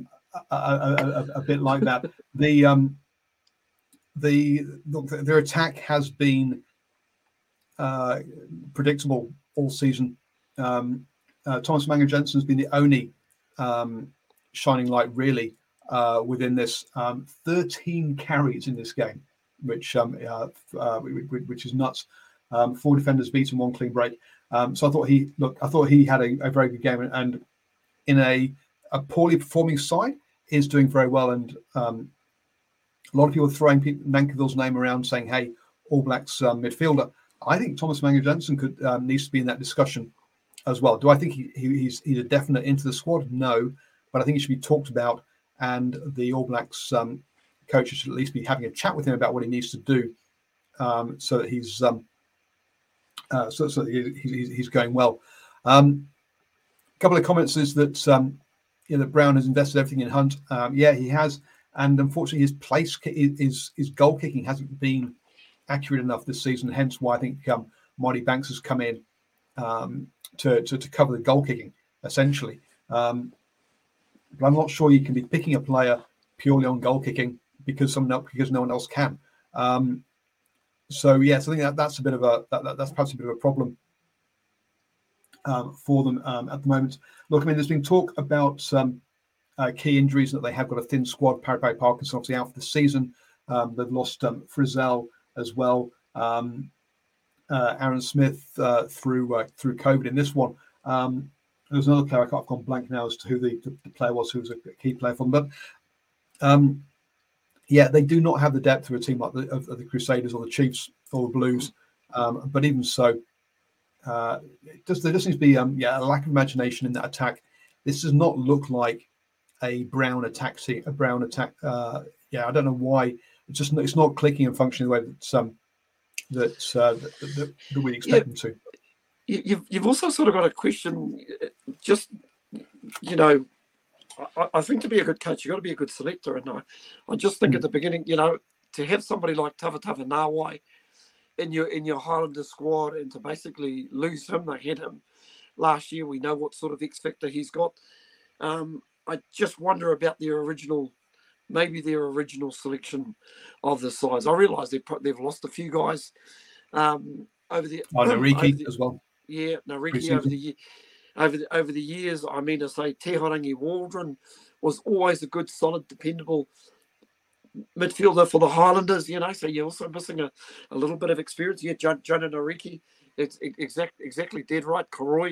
a bit like that. Their attack has been predictable all season. Thomas Umaga-Jensen's been the only shining light, really. Within this 13 carries in this game, which is nuts. 4 defenders beaten, 1 clean break. So I thought he had a very good game, and in a poorly performing side is doing very well. And a lot of people are throwing Nankivell's name around, saying, "Hey, All Blacks midfielder." I think Thomas Umaga-Jensen needs to be in that discussion as well. Do I think he's a definite into the squad? No, but I think he should be talked about. And the All Blacks coaches should at least be having a chat with him about what he needs to do, so that he's he's going well. A couple of comments is that that Brown has invested everything in Hunt. Yeah, he has, and unfortunately, his goal kicking hasn't been accurate enough this season. Hence, why I think Marty Banks has come in to cover the goal kicking essentially. But I'm not sure you can be picking a player purely on goal kicking because no one else can. So I think that's a bit of that's perhaps a bit of a problem for them at the moment. Look, I mean, there's been talk about key injuries, that they have got a thin squad. Paraguay Parkinson obviously out for the season. They've lost Frizzell as well. Aaron Smith through COVID in this one. There's another player, I've gone blank now as to who the player was, who was a key player for them. But they do not have the depth of a team like the Crusaders or the Chiefs or the Blues. But even so, there just seems to be a lack of imagination in that attack. This does not look like a Brown attack. I don't know why. It's not clicking and functioning the way that we expect them to. You've also sort of got a question. Just I think to be a good coach, you've got to be a good selector. And I just think at the beginning, to have somebody like Tawatafa Nawai in your Highlander squad and to basically lose him, they had him last year. We know what sort of X factor he's got. I just wonder about their original selection of the size. I realise they've lost a few guys over the Nariki as well. Yeah, Nariki over the years. I mean to say, Te Horangi Waldron was always a good, solid, dependable midfielder for the Highlanders. So you're also missing a little bit of experience. Yeah, Jonah Nariki, it's exactly dead right. Koroi,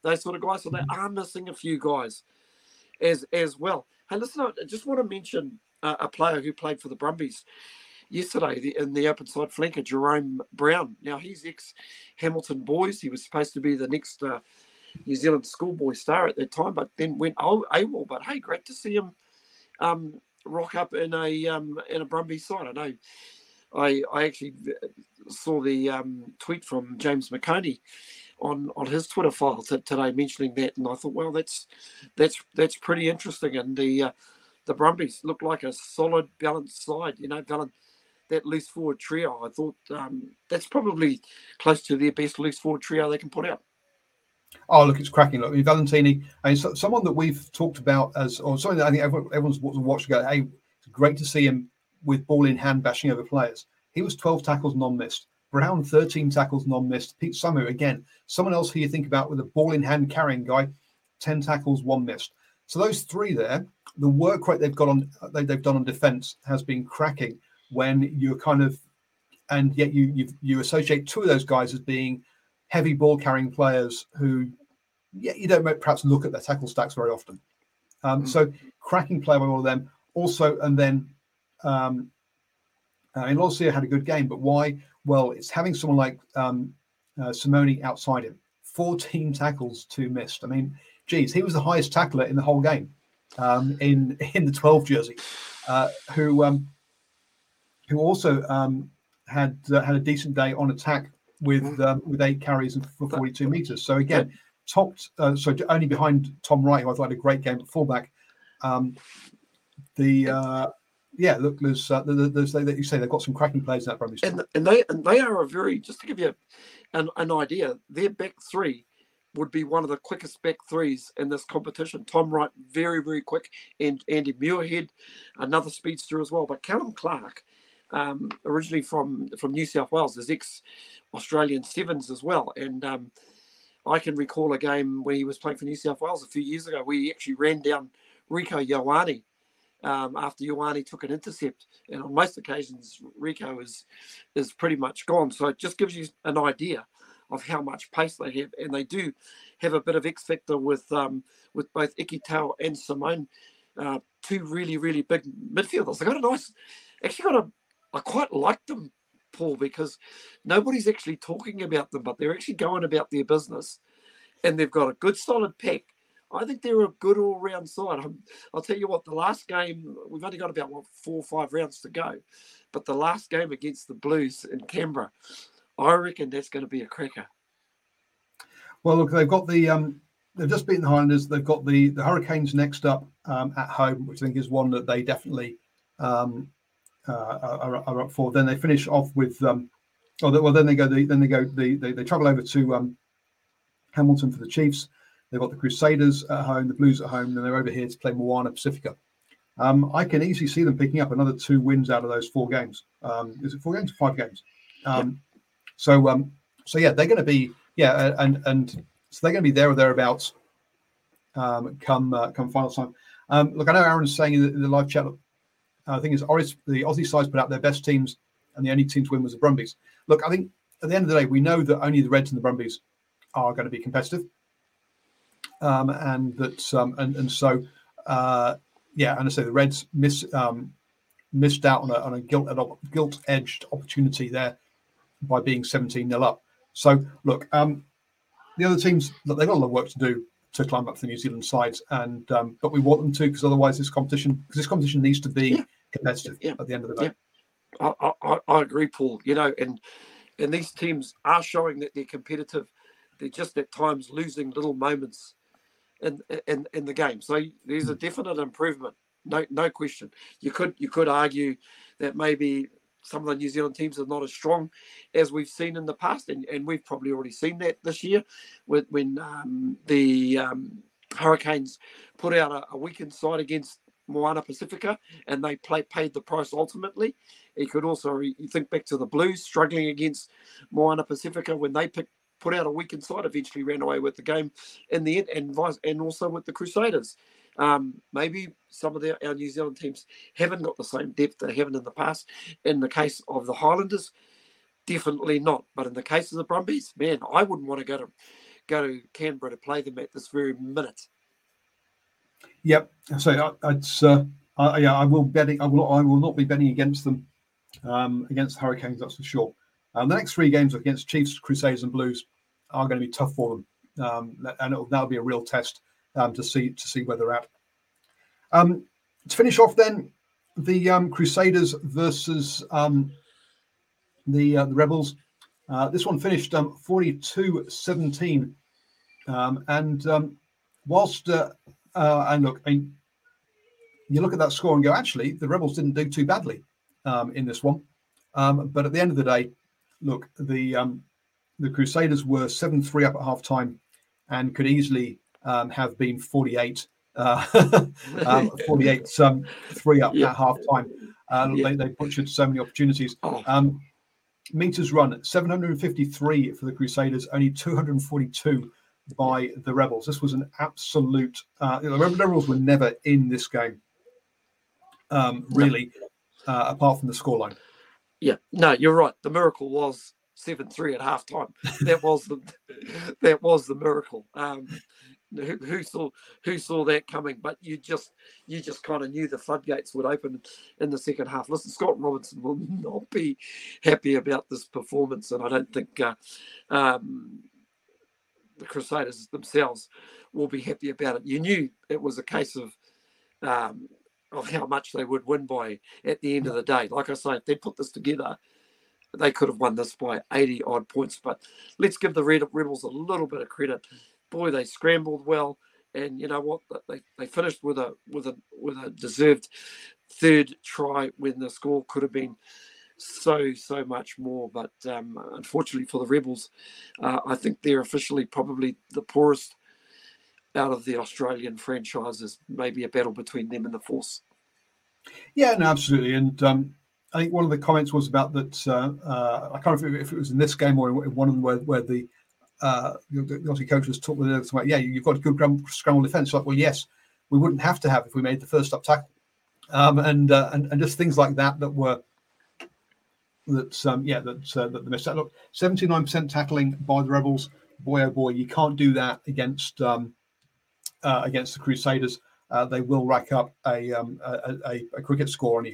those sort of guys. So they are missing a few guys as well. Hey, listen, I just want to mention a player who played for the Brumbies yesterday in the open side flanker, Jerome Brown. Now, he's ex-Hamilton Boys. He was supposed to be the next New Zealand schoolboy star at that time, but then went AWOL. But hey, great to see him rock up in a Brumbies side. I know I actually saw the tweet from James McConey on his Twitter file today mentioning that, and I thought, well, that's pretty interesting. And the Brumbies look like a solid, balanced side. You know, that loose forward trio. I thought that's probably close to their best loose forward trio they can put out. Oh, look, it's cracking. Look, Valentini, someone that we've talked about or something that I think everyone's watching. Go, hey, it's great to see him with ball in hand bashing over players. He was 12 tackles non-missed. Brown, 13 tackles non-missed. Pete Samu, again, someone else who you think about with a ball in hand carrying guy, 10 tackles, 1 missed. So those three there, the work rate they've done on defence has been cracking. When you're kind of, and yet you associate two of those guys as being heavy ball carrying players who, you don't perhaps look at their tackle stacks very often. So cracking play by all of them. Also, and then Losia had a good game, but why? Well, it's having someone like Simone outside him. 14 tackles, 2 missed. I mean, geez, he was the highest tackler in the whole game in the 12 jersey, who also had a decent day on attack with 8 carries for 42 meters. So again, only behind Tom Wright, who I thought had a great game at fullback. Look, there's you say they've got some cracking players in that Brumbies team. And they are a very, just to give you an idea, their back three would be one of the quickest back threes in this competition. Tom Wright, very, very quick, and Andy Muirhead, another speedster as well. But Callum Clark, originally from New South Wales, is ex-Australian Sevens as well. And I can recall a game where he was playing for New South Wales a few years ago where he actually ran down Rieko Ioane after Ioane took an intercept. And on most occasions, Rieko is pretty much gone. So it just gives you an idea of how much pace they have. And they do have a bit of X factor with both Iki Tau and Simone, two really, really big midfielders. They got I quite like them, Paul, because nobody's actually talking about them, but they're actually going about their business, and they've got a good solid pack. I think they're a good all-round side. I'll tell you what, the last game, we've only got about 4 or 5 rounds to go, but the last game against the Blues in Canberra, I reckon that's going to be a cracker. Well, look, they've got they've just beaten the Highlanders. They've got the Hurricanes next up at home, which I think is one that they definitely are up for. Then they finish off with they travel over to Hamilton for the Chiefs. They've got the Crusaders at home, the Blues at home, then they're over here to play Moana Pacifica. I can easily see them picking up another 2 wins out of those 4 games. Is it 4 games or 5 games? So yeah, they're going to be and so they're going to be there or thereabouts come final time. Look, I know Aaron's saying in the live chat. I think the Aussie sides put out their best teams, and the only team to win was the Brumbies. Look, I think at the end of the day, we know that only the Reds and the Brumbies are going to be competitive, and that and so I say the Reds missed out on a guilt-edged opportunity there by being 17-0 up. So look, the other teams, look, they've got a lot of work to do to climb up to the New Zealand sides, and but we want them to, because otherwise this competition needs to be competitive at the end of the day. I agree, Paul. You know, and these teams are showing that they're competitive. They're just at times losing little moments in the game. So there's a definite improvement, no question. You could argue that maybe some of the New Zealand teams are not as strong as we've seen in the past, and we've probably already seen that this year when the Hurricanes put out a weekend side against Moana Pacifica, and they paid the price ultimately. You could also think back to the Blues struggling against Moana Pacifica when they put out a weekend side, eventually ran away with the game in the end, and also with the Crusaders. Maybe some of our New Zealand teams haven't got the same depth they haven't in the past. In the case of the Highlanders, definitely not. But in the case of the Brumbies, man, I wouldn't want to go to Canberra to play them at this very minute. Yep. So I will betting. I will not be betting against them, against the Hurricanes. That's for sure. The next 3 games against Chiefs, Crusaders, and Blues are going to be tough for them, and that'll be a real test to see where they're at. To finish off, then the Crusaders versus the Rebels. This one finished 42-17, and whilst and look, you look at that score and go, actually, the Rebels didn't do too badly in this one. But at the end of the day, look, the Crusaders were 7-3 up at half time and could easily have been 48 3 up at half time. They butchered so many opportunities. Meters run 753 for the Crusaders, only 242 by the Rebels. This was an absolute. The Rebels were never in this game, really, apart from the scoreline. Yeah, no, you're right. The miracle was 7-3 at halftime. That was the miracle. Who saw that coming? But you just kind of knew the floodgates would open in the second half. Listen, Scott Robinson will not be happy about this performance, and I don't think the Crusaders themselves will be happy about it. You knew it was a case of how much they would win by at the end of the day. Like I say, if they put this together, they could have won this by 80 odd points. But let's give the Rebels a little bit of credit. Boy, they scrambled well, and you know what? They finished with a deserved third try when the score could have been so much more. But unfortunately for the Rebels, I think they're officially probably the poorest out of the Australian franchises. Maybe a battle between them and the Force. Yeah, no, absolutely. And I think one of the comments was about that. I can't remember if it was in this game or in one of them where the Aussie coach was talking about, you've got a good scramble defence. Like, well, yes, we wouldn't have to have if we made the first up tackle, and just things like that were that the missed out. Look, 79% tackling by the Rebels. Boy, oh boy, you can't do that against the Crusaders. They will rack up a cricket score on you.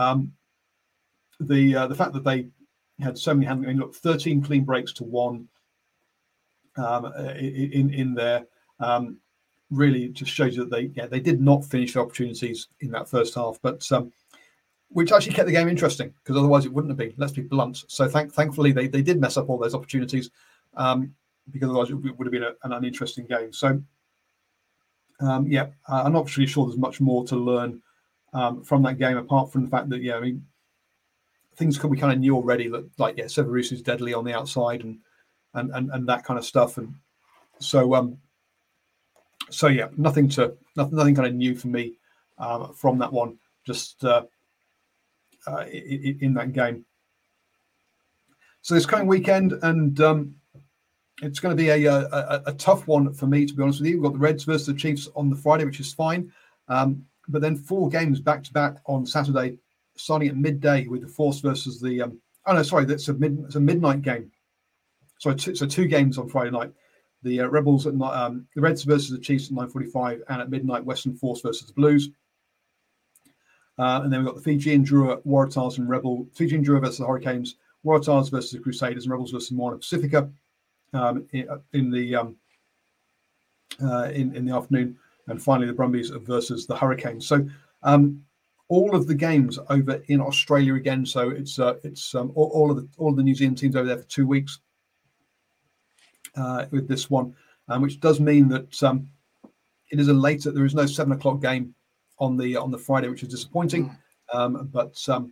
The fact that they had so many handling, look, 13 clean breaks to 1 in there really just shows you that they did not finish the opportunities in that first half, but which actually kept the game interesting, because otherwise it wouldn't have been. Let's be blunt. So thankfully they did mess up all those opportunities, because otherwise it would have been an uninteresting game. So I'm not really sure there's much more to learn from that game, apart from the fact that things we kind of knew already, that Severus is deadly on the outside and that kind of stuff, and so nothing kind of new for me from that one, just in that game. So this coming weekend, and it's going to be a tough one for me, to be honest with you. We've got the Reds versus the Chiefs on the Friday, which is fine, but then 4 games back to back on Saturday, starting at midday with the Force versus the. That's a midnight game. So 2 games on Friday night. The Rebels at the Reds versus the Chiefs at 9:45, and at midnight Western Force versus the Blues. And then we've got the Fijian Drua, Waratahs and Fijian Drua versus the Hurricanes, Waratahs versus the Crusaders, and Rebels versus Moana Pacifica in the afternoon, and finally the Brumbies versus the Hurricanes. So all of the games over in Australia again. So it's all of the New Zealand teams over there for 2 weeks with this one, which does mean that it is there is no 7 o'clock game on the Friday, which is disappointing. But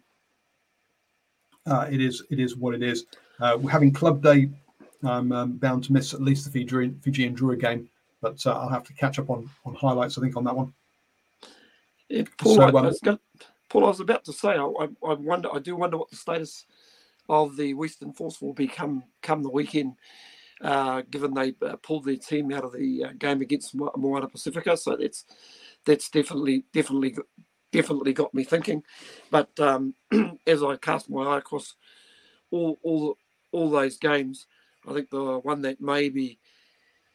it is what it is. We're having Club Day. I'm bound to miss at least the Fijian Drua game, but I'll have to catch up on highlights, I think, on that one. Yeah, Paul, I was about to say, I do wonder what the status of the Western Force will become come the weekend, given they pulled their team out of the game against Moana Pacifica. So that's definitely got me thinking. But as I cast my eye across all those games, I think the one that maybe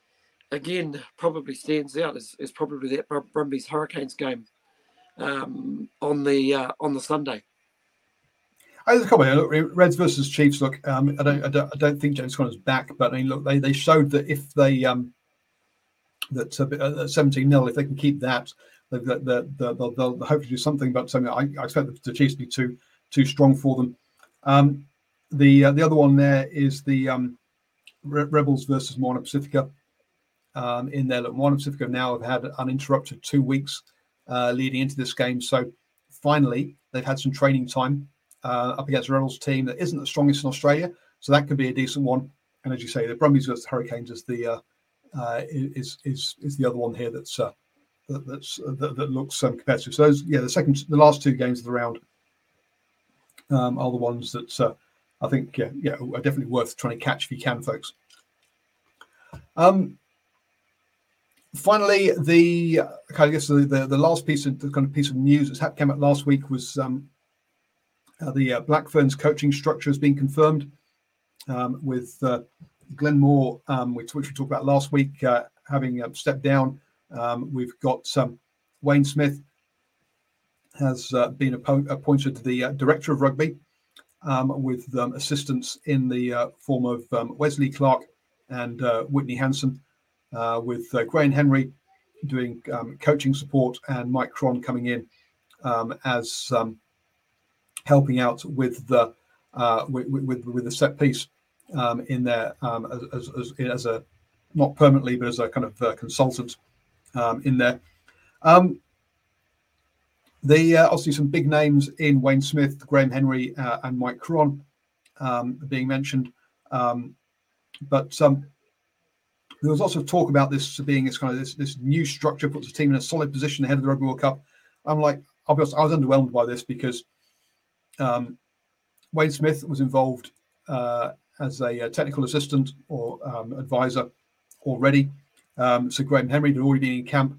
again, probably stands out is probably that Brumbies Hurricanes game on the Sunday. There's a couple here. Look, Reds versus Chiefs. Look, I don't think James Conner's back, but I mean, look, they showed that if they that 17-0, if they can keep that, they'll hopefully do something. But I expect the Chiefs to be too strong for them. The other one there is the Rebels versus Moana Pacifica. In there, look, Moana Pacifica now have had uninterrupted 2 weeks leading into this game. So finally, they've had some training time up against a Rebels team that isn't the strongest in Australia. So that could be a decent one. And as you say, the Brumbies versus Hurricanes is the other one here that looks competitive. So those, the last 2 games of the round are the ones that I think are definitely worth trying to catch if you can, folks. Finally, the last piece of news that came out last week was the Black Ferns coaching structure has been confirmed with Glenn Moore, which we talked about last week, having stepped down. We've got Wayne Smith has been appointed the director of rugby with assistants in the form of Wesley Clark and Whitney Hanson, with Graham Henry doing coaching support and Mike Cron coming in as helping out with the set piece in there as a not permanently but as a kind of consultant in there. Obviously some big names in Wayne Smith, Graham Henry, and Mike Cron being mentioned, but there was lots of talk about this being this new structure puts the team in a solid position ahead of the Rugby World Cup. I'm like, I'll be honest, I was underwhelmed by this because Wayne Smith was involved as a technical assistant or advisor already. So Graham Henry had already been in camp,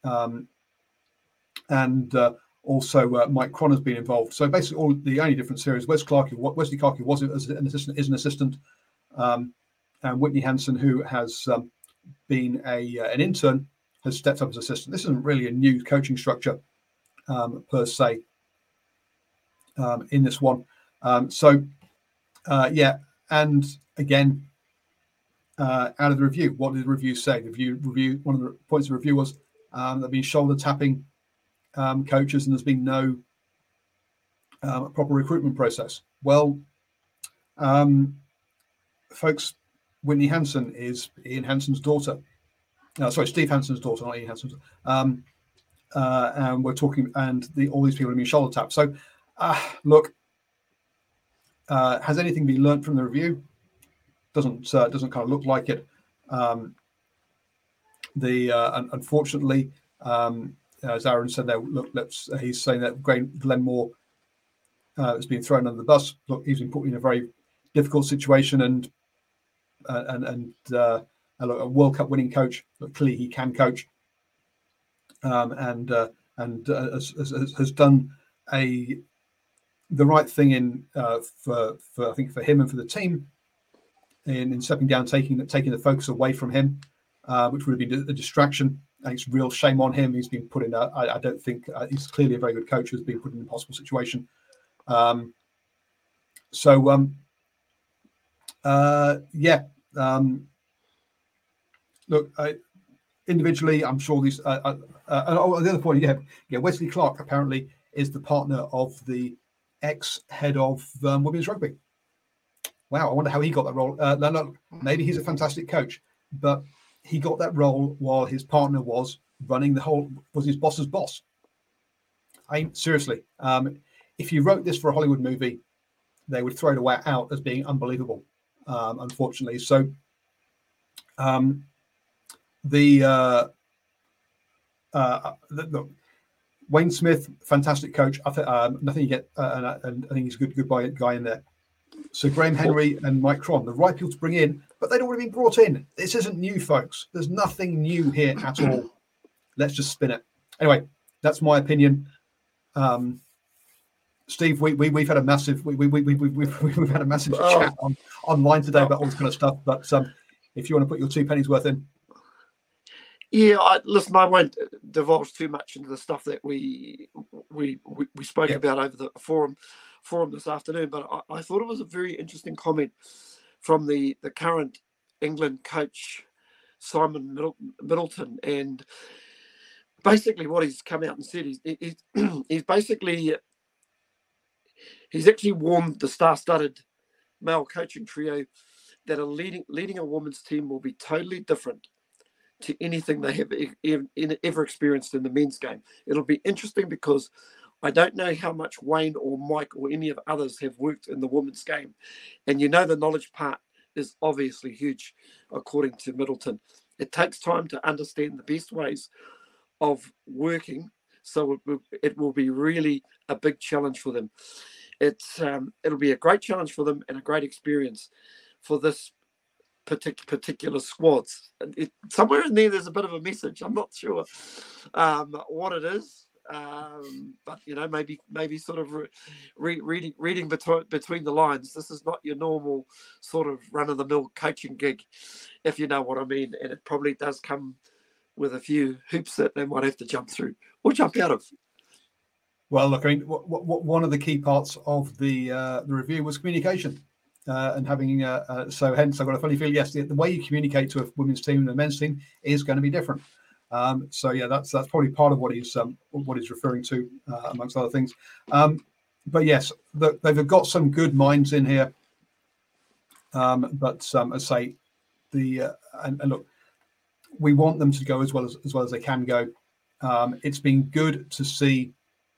and also Mike Cron has been involved. So basically, the only difference here is Wesley Clark, who was an assistant, is an assistant, and Whitney Hanson, who has been an intern, has stepped up as assistant. This isn't really a new coaching structure per se in this one. And again, out of the review, what did the review say? The review. One of the points of the review was there've been shoulder tapping coaches, and there's been no proper recruitment process. Well, folks, Whitney Hanson is Ian Hanson's daughter. Steve Hanson's daughter, not Ian Hanson's. And we're talking, and all these people have been shoulder tapped. So, look, has anything been learnt from the review? Doesn't kind of look like it. Unfortunately, as Aaron said there, look, he's saying that Glenn Moore has been thrown under the bus. Look, he's been put in a very difficult situation, and look, a World Cup winning coach. Look, clearly he can coach, and has done the right thing for I think for him and for the team in stepping down, taking the focus away from him, which would have been a distraction. And it's real shame on him. He's been put in I don't think he's clearly a very good coach who's been put in an impossible situation. Look, individually, I'm sure these. The other point, Wesley Clark apparently is the partner of the ex-head of women's rugby. Wow, I wonder how he got that role. No, maybe he's a fantastic coach, but he got that role while his partner was running was his boss's boss. Seriously, if you wrote this for a Hollywood movie, they would throw it out as being unbelievable, unfortunately. So Wayne Smith, fantastic coach. Nothing you get, and I think he's a good guy in there. So Graham Henry and Mike Cron, the right people to bring in, but they'd already been brought in. This isn't new, folks. There's nothing new here at all. Let's just spin it. Anyway, that's my opinion. Steve, we've had a massive we've had a massive chat online today about all this kind of stuff. But if you want to put your 2 pennies worth in. Yeah, I won't divulge too much into the stuff that we spoke about over the forum this afternoon, but I thought it was a very interesting comment from the current England coach, Simon Middleton, and basically what he's come out and said is he's actually warned the star-studded male coaching trio that leading a women's team will be totally different to anything they have ever experienced in the men's game. It'll be interesting because I don't know how much Wayne or Mike or any of others have worked in the women's game. And the knowledge part is obviously huge, according to Middleton. It takes time to understand the best ways of working, so it will be really a big challenge for them. It'll be a great challenge for them and a great experience for this particular squads. Somewhere in there's a bit of a message. I'm not sure what it is, but maybe sort of reading between the lines. This is not your normal sort of run-of-the-mill coaching gig, if you know what I mean. And it probably does come with a few hoops that they might have to jump through or jump out of. Well, look, I mean, one of the key parts of the review was communication. And having so hence I've got a funny feeling. Yes, the way you communicate to a women's team and a men's team is going to be different. So yeah, that's probably part of what he's referring to, amongst other things. But yes, they've got some good minds in here. But I say and look, we want them to go as well as they can go. It's been good to see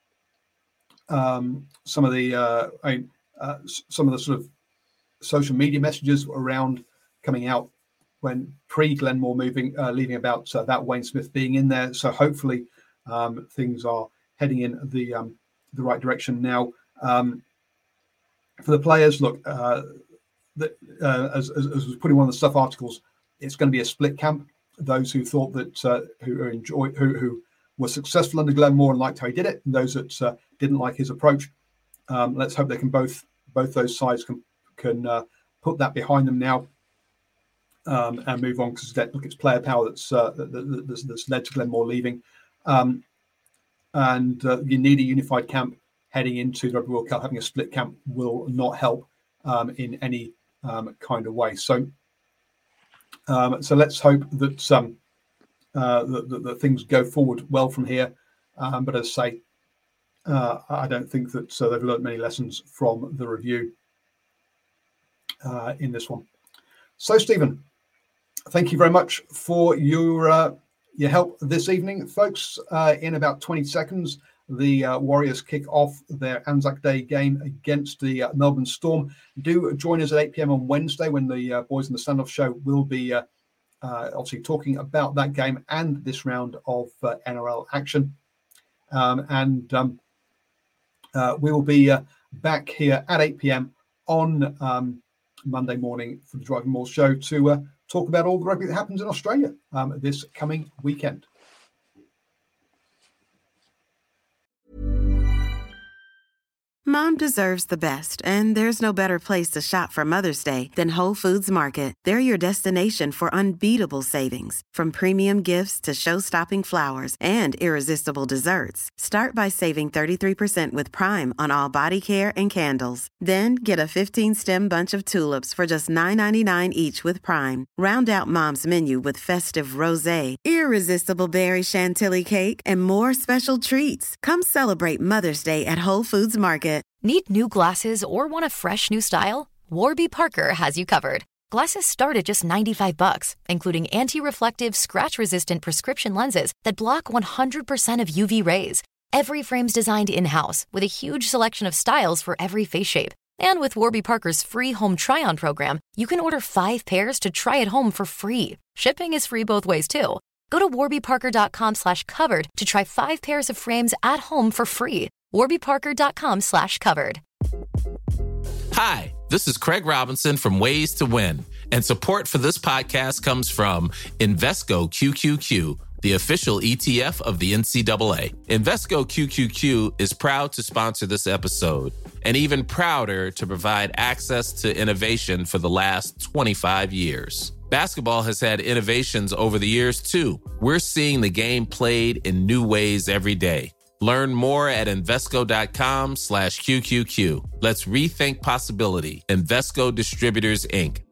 some of the sort of social media messages around coming out when pre-Glenmore leaving about Wayne Smith being in there. So hopefully things are heading in the right direction now. For the players, look, as was put in one of the stuff articles, it's going to be a split camp. Those who thought that who were successful under Glenmore and liked how he did it, and those that didn't like his approach. Let's hope they can both those sides can put that behind them now and move on, because look, it's player power that's led to Glenmore leaving, and you need a unified camp heading into the Rugby World Cup. Having a split camp will not help in any kind of way. So let's hope that that things go forward well from here. But as I say, I don't think that they've learned many lessons from the review in this one. So, Stephen, thank you very much for your help this evening, folks. In about 20 seconds, the Warriors kick off their Anzac Day game against the Melbourne Storm. Do join us at 8 p.m. on Wednesday when the Boys in the Standoff show will be obviously talking about that game and this round of NRL action. We will be back here at 8 p.m. on Monday morning for the Driving Maul show to talk about all the rugby that happens in Australia this coming weekend. Mom deserves the best, and there's no better place to shop for Mother's Day than Whole Foods Market. They're your destination for unbeatable savings, from premium gifts to show-stopping flowers and irresistible desserts. Start by saving 33% with Prime on all body care and candles. Then get a 15-stem bunch of tulips for just $9.99 each with Prime. Round out Mom's menu with festive rosé, irresistible berry chantilly cake, and more special treats. Come celebrate Mother's Day at Whole Foods Market. Need new glasses or want a fresh new style? Warby Parker has you covered. Glasses start at just $95, including anti-reflective, scratch-resistant prescription lenses that block 100% of UV rays. Every frame's designed in-house with a huge selection of styles for every face shape. And with Warby Parker's free home try-on program, you can order 5 pairs to try at home for free. Shipping is free both ways, too. Go to warbyparker.com/covered to try 5 pairs of frames at home for free. warbyparker.com/covered. Hi, this is Craig Robinson from Ways to Win, and support for this podcast comes from Invesco QQQ, the official ETF of the NCAA. Invesco QQQ is proud to sponsor this episode, and even prouder to provide access to innovation for the last 25 years. Basketball has had innovations over the years, too. We're seeing the game played in new ways every day. Learn more at Invesco.com/QQQ. Let's rethink possibility. Invesco Distributors, Inc.